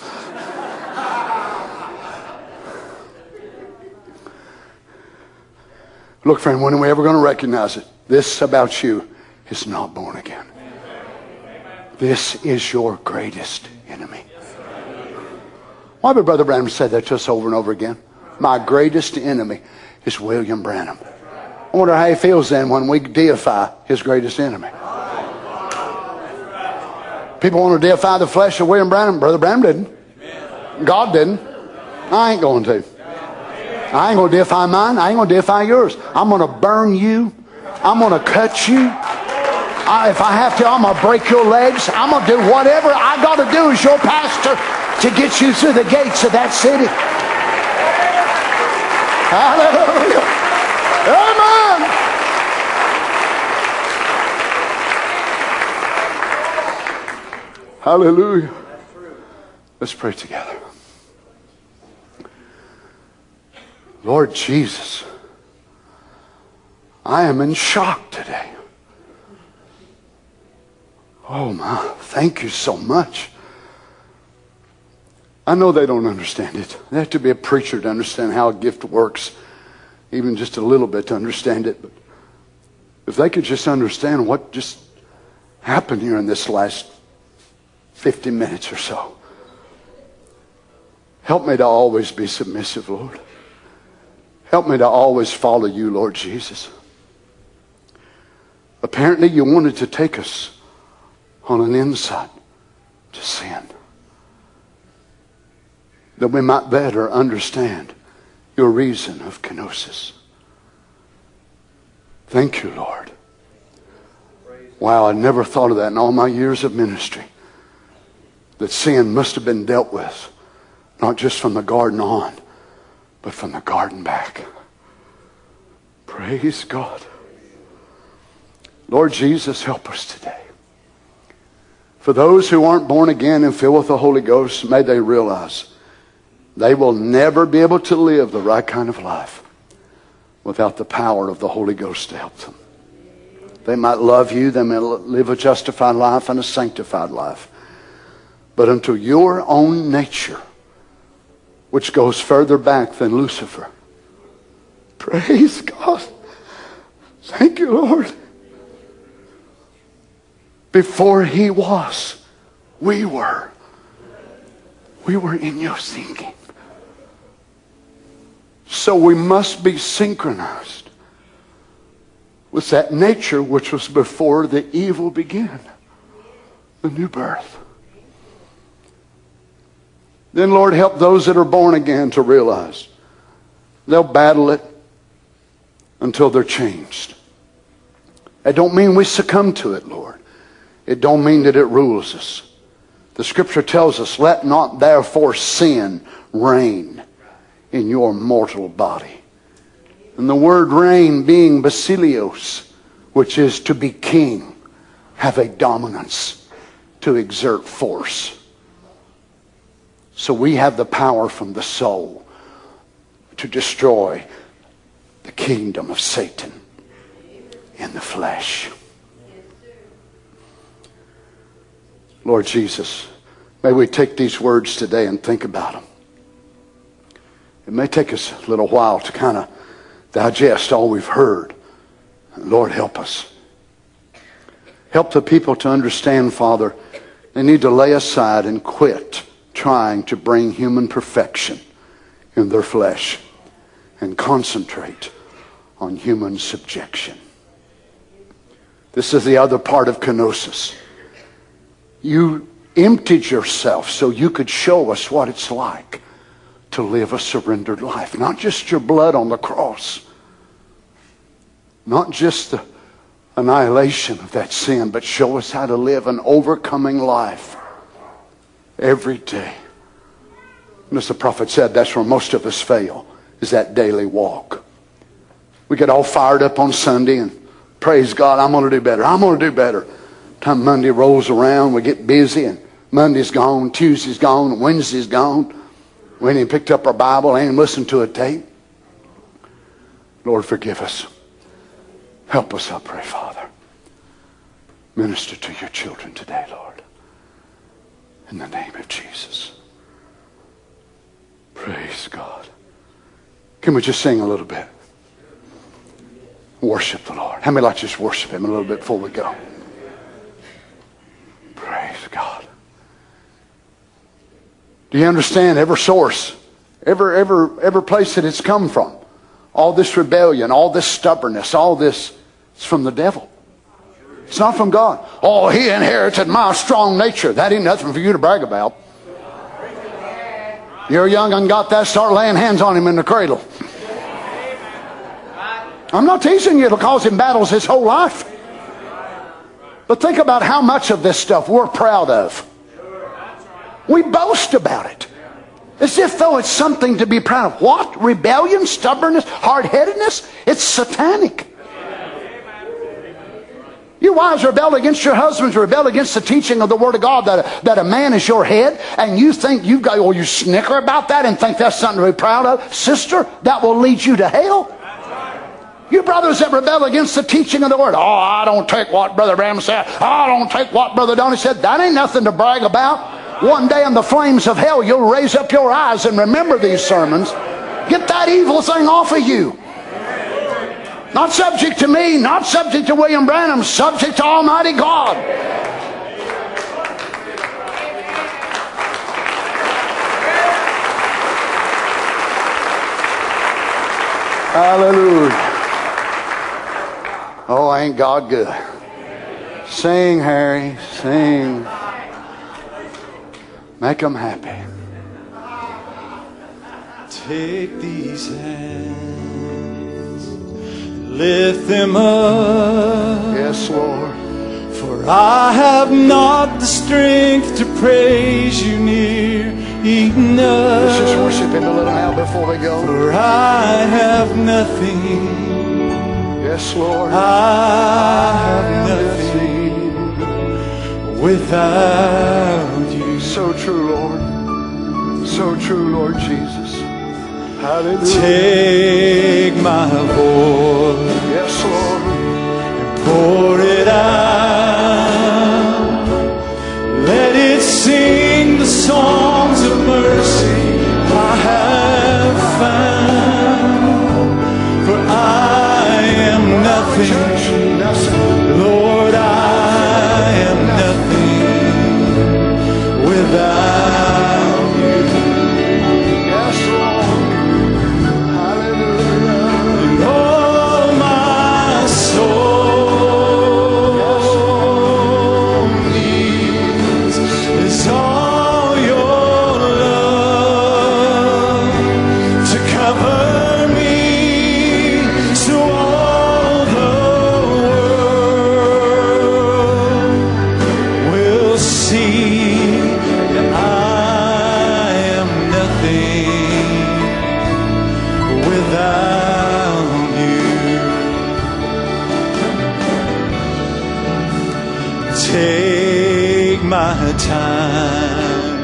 Look, friend, when are we ever going to recognize it? This about you is not born again. This is your greatest enemy. Why would Brother Branham say that to us over and over again? My greatest enemy is William Branham. I wonder how he feels then when we deify his greatest enemy. People want to deify the flesh of William Branham. Brother Branham didn't. God didn't. I ain't going to. I ain't going to deify mine. I ain't going to deify yours. I'm going to burn you. I'm going to cut you. If I have to, I'm going to break your legs. I'm going to do whatever I got to do as your pastor to get you through the gates of that city. Hallelujah. Amen. Hallelujah. Let's pray together. Lord Jesus, I am in shock today. Oh my, thank you so much. I know they don't understand it. They have to be a preacher to understand how a gift works, even just a little bit to understand it. But if they could just understand what just happened here in this last 50 minutes or so. Help me to always be submissive, Lord. Help me to always follow you, Lord Jesus. Apparently you wanted to take us on an insight to sin, that we might better understand your reason of kenosis. Thank you, Lord. Wow, I never thought of that in all my years of ministry. That sin must have been dealt with, not just from the garden on, but from the garden back. Praise God. Lord Jesus, help us today. For those who aren't born again and filled with the Holy Ghost, may they realize they will never be able to live the right kind of life without the power of the Holy Ghost to help them. They might love you, they may live a justified life and a sanctified life. But until your own nature, which goes further back than Lucifer. Praise God. Thank you, Lord. Before he was, we were. We were in your thinking. So we must be synchronized with that nature which was before the evil began. The new birth. Then, Lord, help those that are born again to realize they'll battle it until they're changed. That don't mean we succumb to it, Lord. It don't mean that it rules us. The scripture tells us, let not therefore sin reign in your mortal body. And the word reign being basilios, which is to be king, have a dominance to exert force. So we have the power from the soul to destroy the kingdom of Satan in the flesh. Lord Jesus, may we take these words today and think about them. It may take us a little while to kind of digest all we've heard. Lord, help us. Help the people to understand, Father, they need to lay aside and quit trying to bring human perfection in their flesh and concentrate on human subjection. This is the other part of kenosis. You emptied yourself so you could show us what it's like to live a surrendered life. Not just your blood on the cross. Not just the annihilation of that sin, but show us how to live an overcoming life every day. And as the prophet said, that's where most of us fail, is that daily walk. We get all fired up on Sunday and praise God, I'm going to do better. I'm going to do better. Time Monday rolls around, we get busy, and Monday's gone, Tuesday's gone, Wednesday's gone. We ain't even picked up our Bible, ain't even listened to a tape. Lord, forgive us. Help us, I pray, Father. Minister to your children today, Lord. In the name of Jesus. Praise God. Can we just sing a little bit? Worship the Lord. How many like to just worship Him a little bit before we go? Praise God. Do you understand every source, every place that it's come from? All this rebellion, all this stubbornness, all this is from the devil. It's not from God. Oh, he inherited my strong nature. That ain't nothing for you to brag about. You're young and got that, start laying hands on him in the cradle. I'm not teasing you, because he battles his whole life. But think about how much of this stuff we're proud of. We boast about it. As if though it's something to be proud of. What? Rebellion, stubbornness, hard-headedness? It's satanic. Your wives rebel against your husbands, rebel against the teaching of the Word of God that a man is your head, and you think you've got, or you snicker about that and think that's something to be proud of. Sister, that will lead you to hell. You brothers that rebel against the teaching of the Word. Oh, I don't take what Brother Branham said. I don't take what Brother Donnie said. That ain't nothing to brag about. One day in the flames of hell, you'll raise up your eyes and remember these sermons. Get that evil thing off of you. Not subject to me, not subject to William Branham, subject to Almighty God. Hallelujah. Oh, ain't God good? Sing, Harry, sing. Make them happy. Take these hands, lift them up. Yes, Lord. For I have not the strength to praise you near enough. Let's just worship Him a little now before we go. For I have nothing. Yes, Lord. I have nothing without you. So true, Lord. So true, Lord Jesus. Hallelujah. Take my voice. Yes, Lord. And pour it out. Let it sing the songs of mercy I have found. For I am nothing. Lord, I am nothing without you. Yes, Lord. Hallelujah. And all my soul needs is all your love to cover me, so all the world will see that I am nothing without you. Take take my time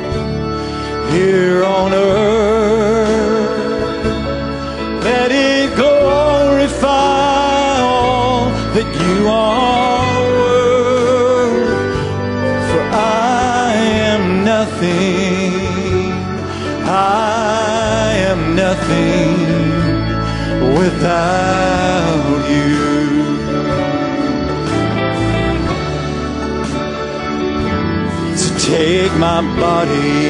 here on earth. Let it glorify all that you are worth. For I am nothing, I am nothing without you. Take my body,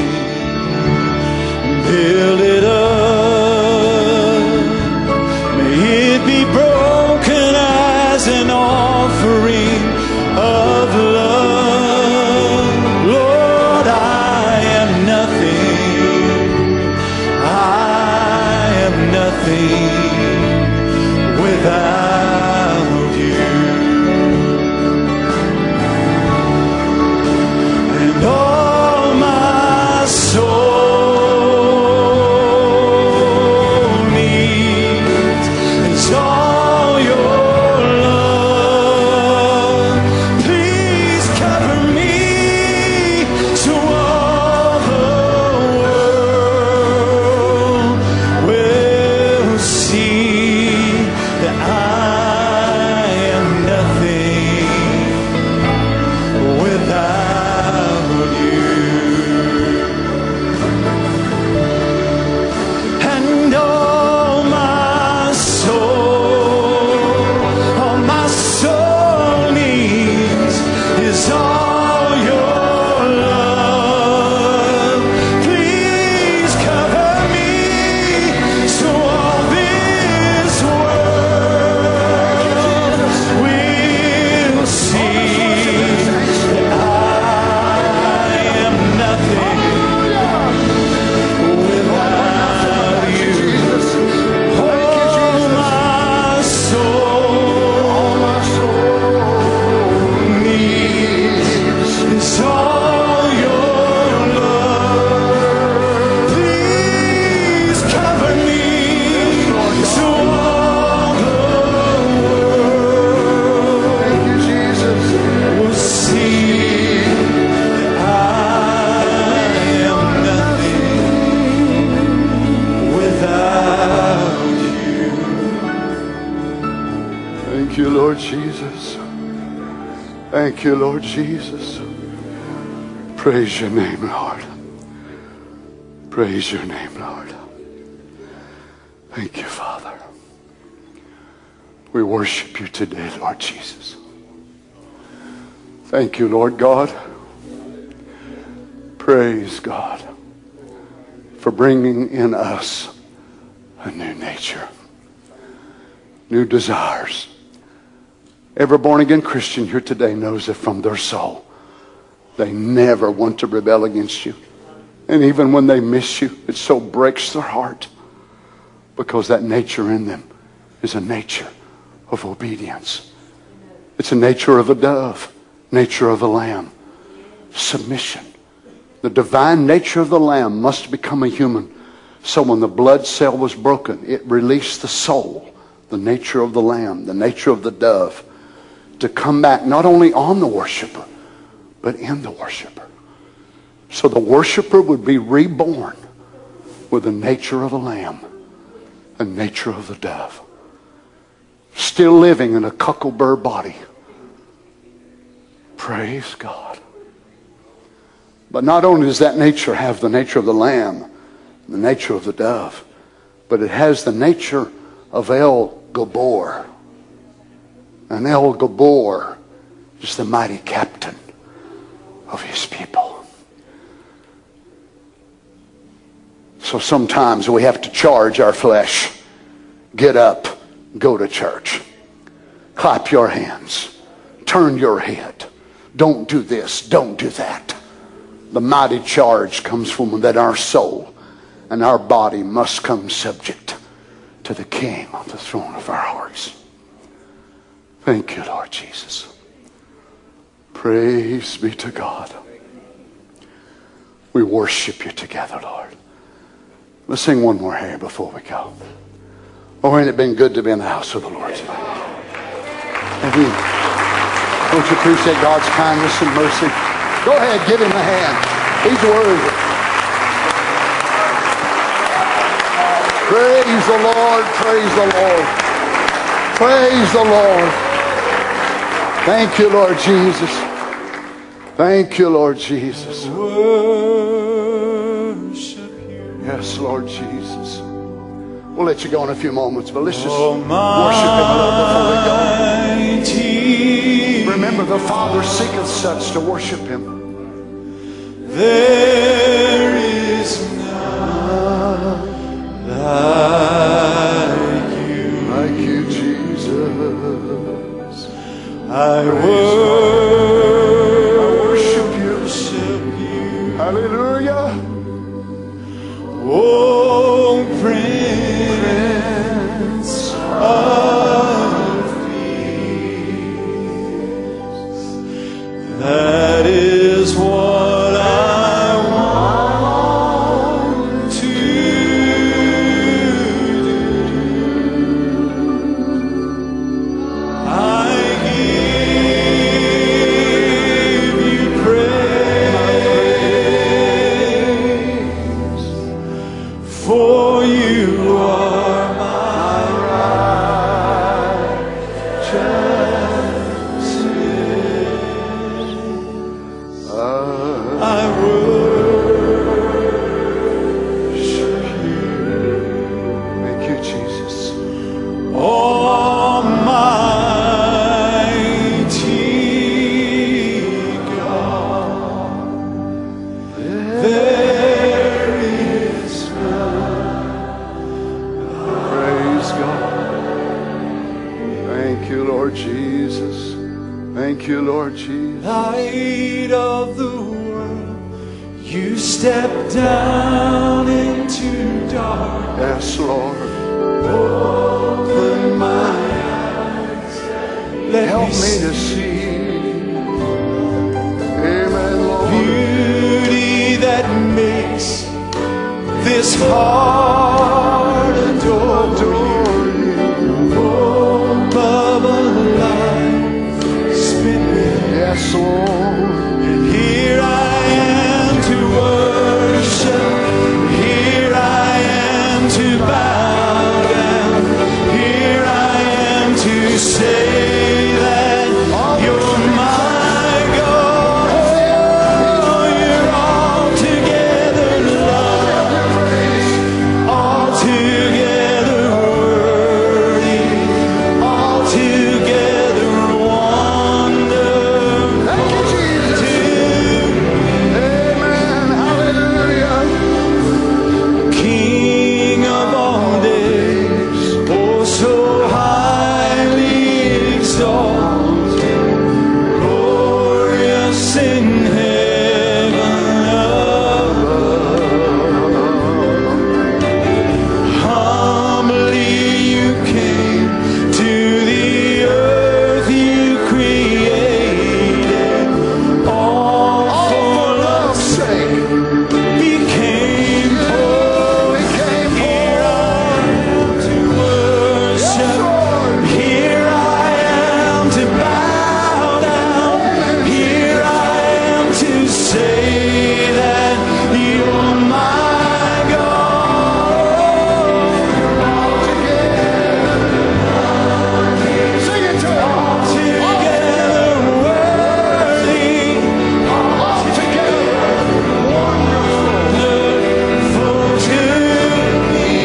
build it up. May it be broken as an offering of love. Lord, I am nothing, I am nothing without you. All my soul needs is all your love. Please cover me so all the world will see that I am nothing without you. And all my soul needs is all your love. Please cover me so all this world will see that I am nothing without you. All my soul needs is all your love. Please cover me so all the world will see that I am nothing without you. Thank you, Lord Jesus. Thank you, Lord Jesus. Praise your name, Lord. Praise your name, Lord. Thank you, Father. We worship you today, Lord Jesus. Thank you, Lord God. Praise God for bringing in us a new nature, new desires. Every born-again Christian here today knows that from their soul, they never want to rebel against you. And even when they miss you, it so breaks their heart, because that nature in them is a nature of obedience. It's a nature of a dove, nature of a lamb, submission. The divine nature of the lamb must become a human. So when the blood cell was broken, it released the soul, the nature of the lamb, the nature of the dove, to come back not only on the worshiper, but in the worshiper. So the worshiper would be reborn with the nature of a lamb, a nature of the dove, still living in a cuckle-burr body. Praise God. But not only does that nature have the nature of the lamb, the nature of the dove, but it has the nature of El Gabor. And El Gabor is the mighty captain of his people. So sometimes we have to charge our flesh. Get up, go to church. Clap your hands. Turn your head. Don't do this, don't do that. The mighty charge comes from that our soul and our body must come subject to the King on the throne of our hearts. Thank you, Lord Jesus. Praise be to God. We worship you together, Lord. Let's sing one more here before we go. Oh, ain't it been good to be in the house of the Lord today? Don't you appreciate God's kindness and mercy? Go ahead, give him a hand. He's worthy. Praise the Lord, praise the Lord. Praise the Lord. Thank you, Lord Jesus. Thank you, Lord Jesus. Yes, Lord Jesus. We'll let you go in a few moments, but let's just worship him a little before we go. Remember, the Father seeketh such to worship him. There is none like you, Jesus. I worship you. Hallelujah. Oh, Prince of Peace, that is what I want to do. I give you praise, for you are my righteousness. I worship you. Thank you, Jesus. Almighty God, there is Praise God. Thank you, Lord Jesus. Thank you, Lord Jesus. light of the world. You step down into dark. Yes, Lord. Open my eyes. Let Help me me see to see. Amen, Lord. beauty that makes this heart adore you. Oh, bubble life, spin me. Yes, Lord. And here I am to worship. Here I am to bow down. Here I am to say that you're my God. Oh, you're altogether lovely, altogether worthy, altogether wonderful. Thank you, Jesus. Amen. Hallelujah. King of all days, oh so highly exalted, glorious in heaven above. Humbly you came to the earth you created, all for love's sake became poor. Here I am to worship. Here I am to bow down. Here I am to say that you're my God. Sing it to him. Altogether worthy, altogether wonderful to me.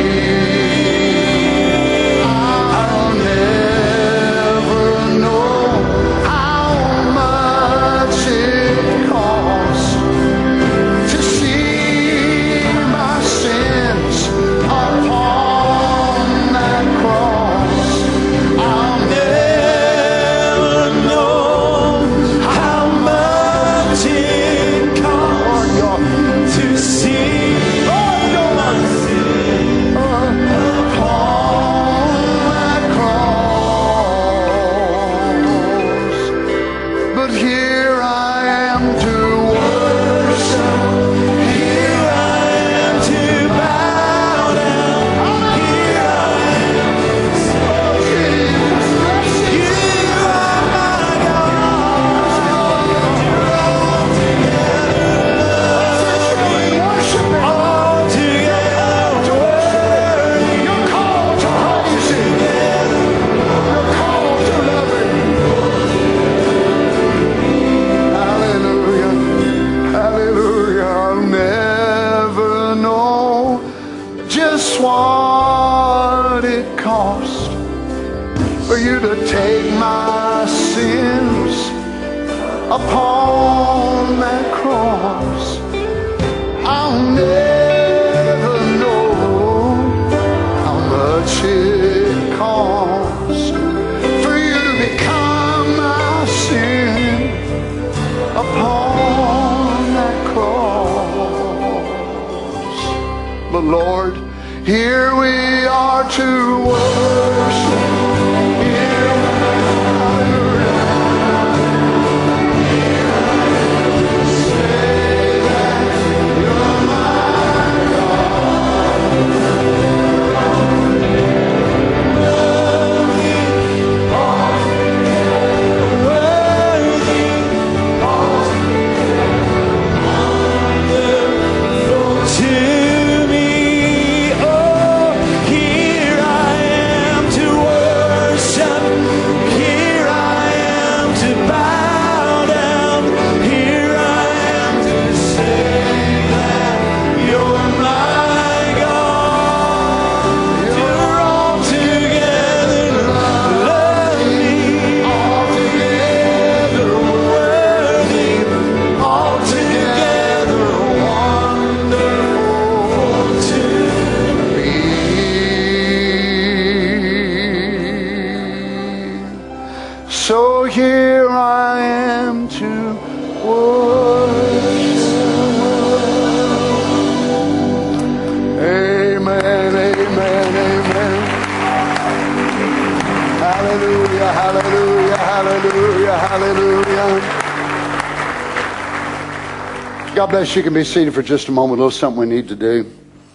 I'll never know how much it costs to see my sins upon that cross. I'll never know how much it costs to see my sin Upon that cross. But here I am to worship. Here I am to bow down. Here I am. You are my God. upon that cross. I'll never know how much it cost for you to become my sin upon that cross. But Lord, here we are to worship. So here I am to worship. Amen, amen, amen. Hallelujah, hallelujah, hallelujah, hallelujah. God bless you. You can be seated for just a moment. A little something we need to do.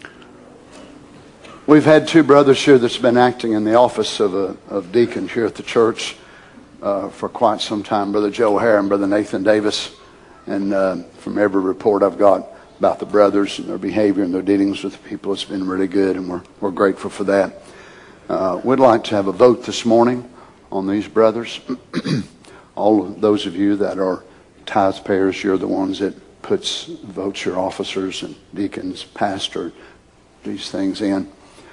We've had two brothers here that's been acting in the office of deacon here at the church for quite some time, Brother Joe Hare and Brother Nathan Davis. And from every report I've got about the brothers and their behavior and their dealings with the people, it's been really good, and we're grateful for that. We'd like to have a vote this morning on these brothers. All of those of you that are tithe payers, you're the ones that votes your officers and deacons, pastor, these things in.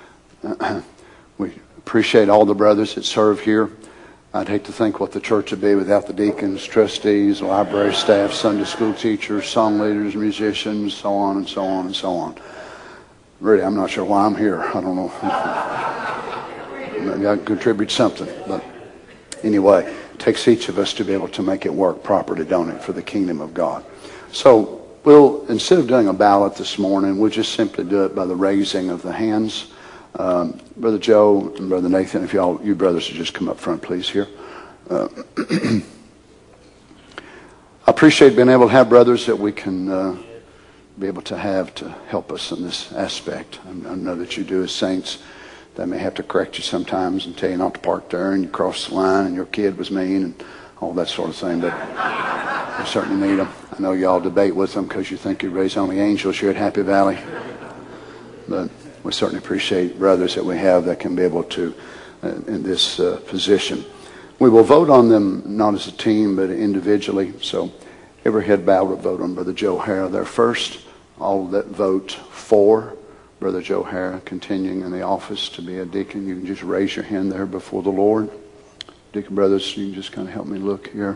We appreciate all the brothers that serve here. I'd hate to think what the church would be without the deacons, trustees, library staff, Sunday school teachers, song leaders, musicians, so on and so on and so on. Really, I'm not sure why I'm here. I don't know. Maybe I contribute something. But anyway, it takes each of us to be able to make it work properly, don't it, for the kingdom of God. So we'll, instead of doing a ballot this morning, we'll just simply do it by the raising of the hands. Brother Joe and Brother Nathan, if you brothers would just come up front, please, here. I appreciate being able to have brothers that we can be able to have to help us in this aspect. I know that you do as saints. They may have to correct you sometimes and tell you not to park there, and you cross the line, and your kid was mean, and all that sort of thing, but we certainly need them. I know y'all debate with them because you think you raise only angels here at Happy Valley, but we certainly appreciate brothers that we have that can be able to, in this position. We will vote on them not as a team, but individually. So every head bowed will vote on Brother Joe Hare there first. All that vote for Brother Joe Hare continuing in the office to be a deacon, you can just raise your hand there before the Lord. Deacon brothers, you can just kind of help me look here.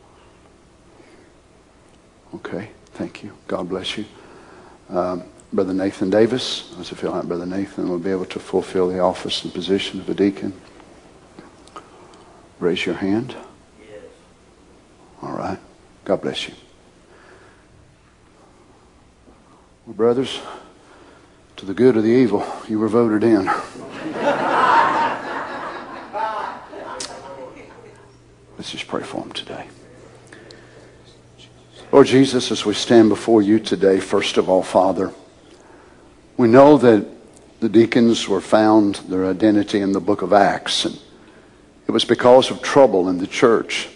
Okay, thank you. God bless you. Brother Nathan Davis, does it feel like Brother Nathan will be able to fulfill the office and position of a deacon? Raise your hand. Yes. All right. God bless you. Well, brothers, to the good or the evil, you were voted in. Let's just pray for them today. Lord Jesus, as we stand before you today, first of all, Father, we know that the deacons were found their identity in the book of Acts, and it was because of trouble in the church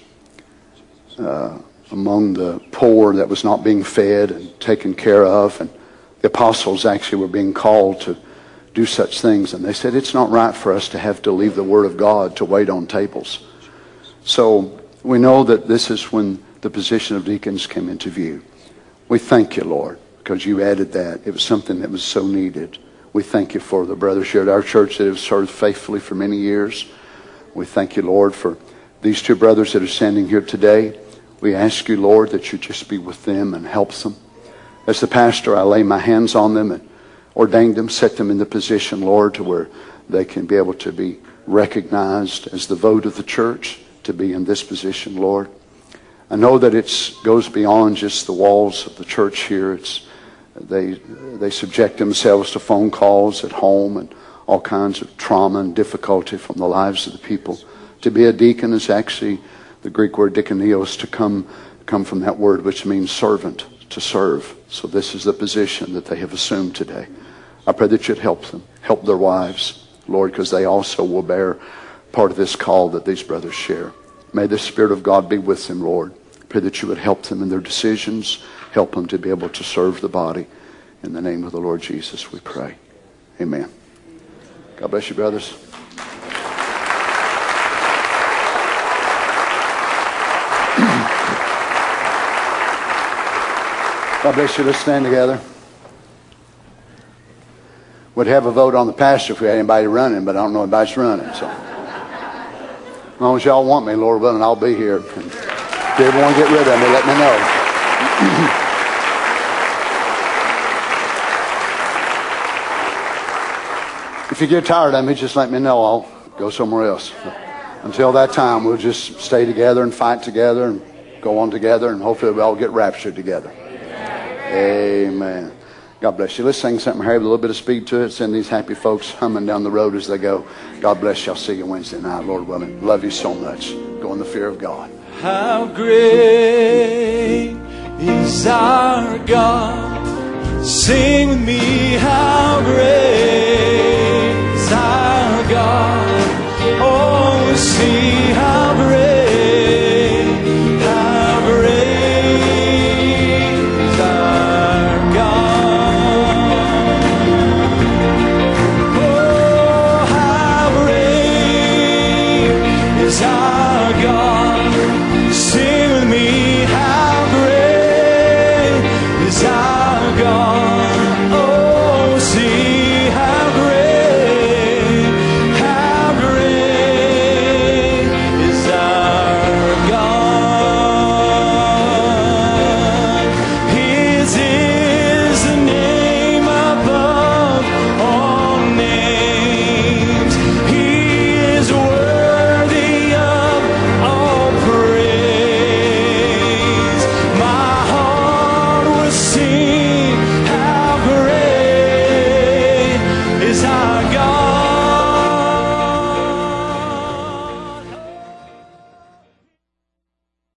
among the poor that was not being fed and taken care of, and the apostles actually were being called to do such things, and they said it's not right for us to have to leave the Word of God to wait on tables. So we know that this is when the position of deacons came into view. We thank you, Lord, because you added that. It was something that was so needed. We thank you for the brothers here at our church that have served faithfully for many years. We thank you, Lord, for these two brothers that are standing here today. We ask you, Lord, that you just be with them and help them. As the pastor, I lay my hands on them and ordain them, set them in the position, Lord, to where they can be able to be recognized as the vote of the church, to be in this position, Lord. I know that it goes beyond just the walls of the church here. They subject themselves to phone calls at home and all kinds of trauma and difficulty from the lives of the people. To be a deacon is actually the Greek word diakonios, to come from that word which means servant, to serve. So this is the position that they have assumed today. I pray that you'd help them, help their wives, Lord, because they also will bear part of this call that these brothers share. May the Spirit of God be with them, Lord. Pray that you would help them in their decisions, help them to be able to serve the body. In the name of the Lord Jesus, we pray. Amen. God bless you, brothers. God bless you. Let's stand together. We'd have a vote on the pastor if we had anybody running, but I don't know anybody's running. So, as long as y'all want me, Lord willing, I'll be here. And if you ever want to get rid of me, let me know. If you get tired of me, just let me know. I'll go somewhere else. Until that time, we'll just stay together and fight together and go on together, and hopefully we'll all get raptured together. Amen. God bless you. Let's sing something here with a little bit of speed to it. Send these happy folks humming down the road as they go. God bless you. I'll see you Wednesday night, Lord willing. Love you so much. Go in the fear of God. How great is our God. Sing with me, how great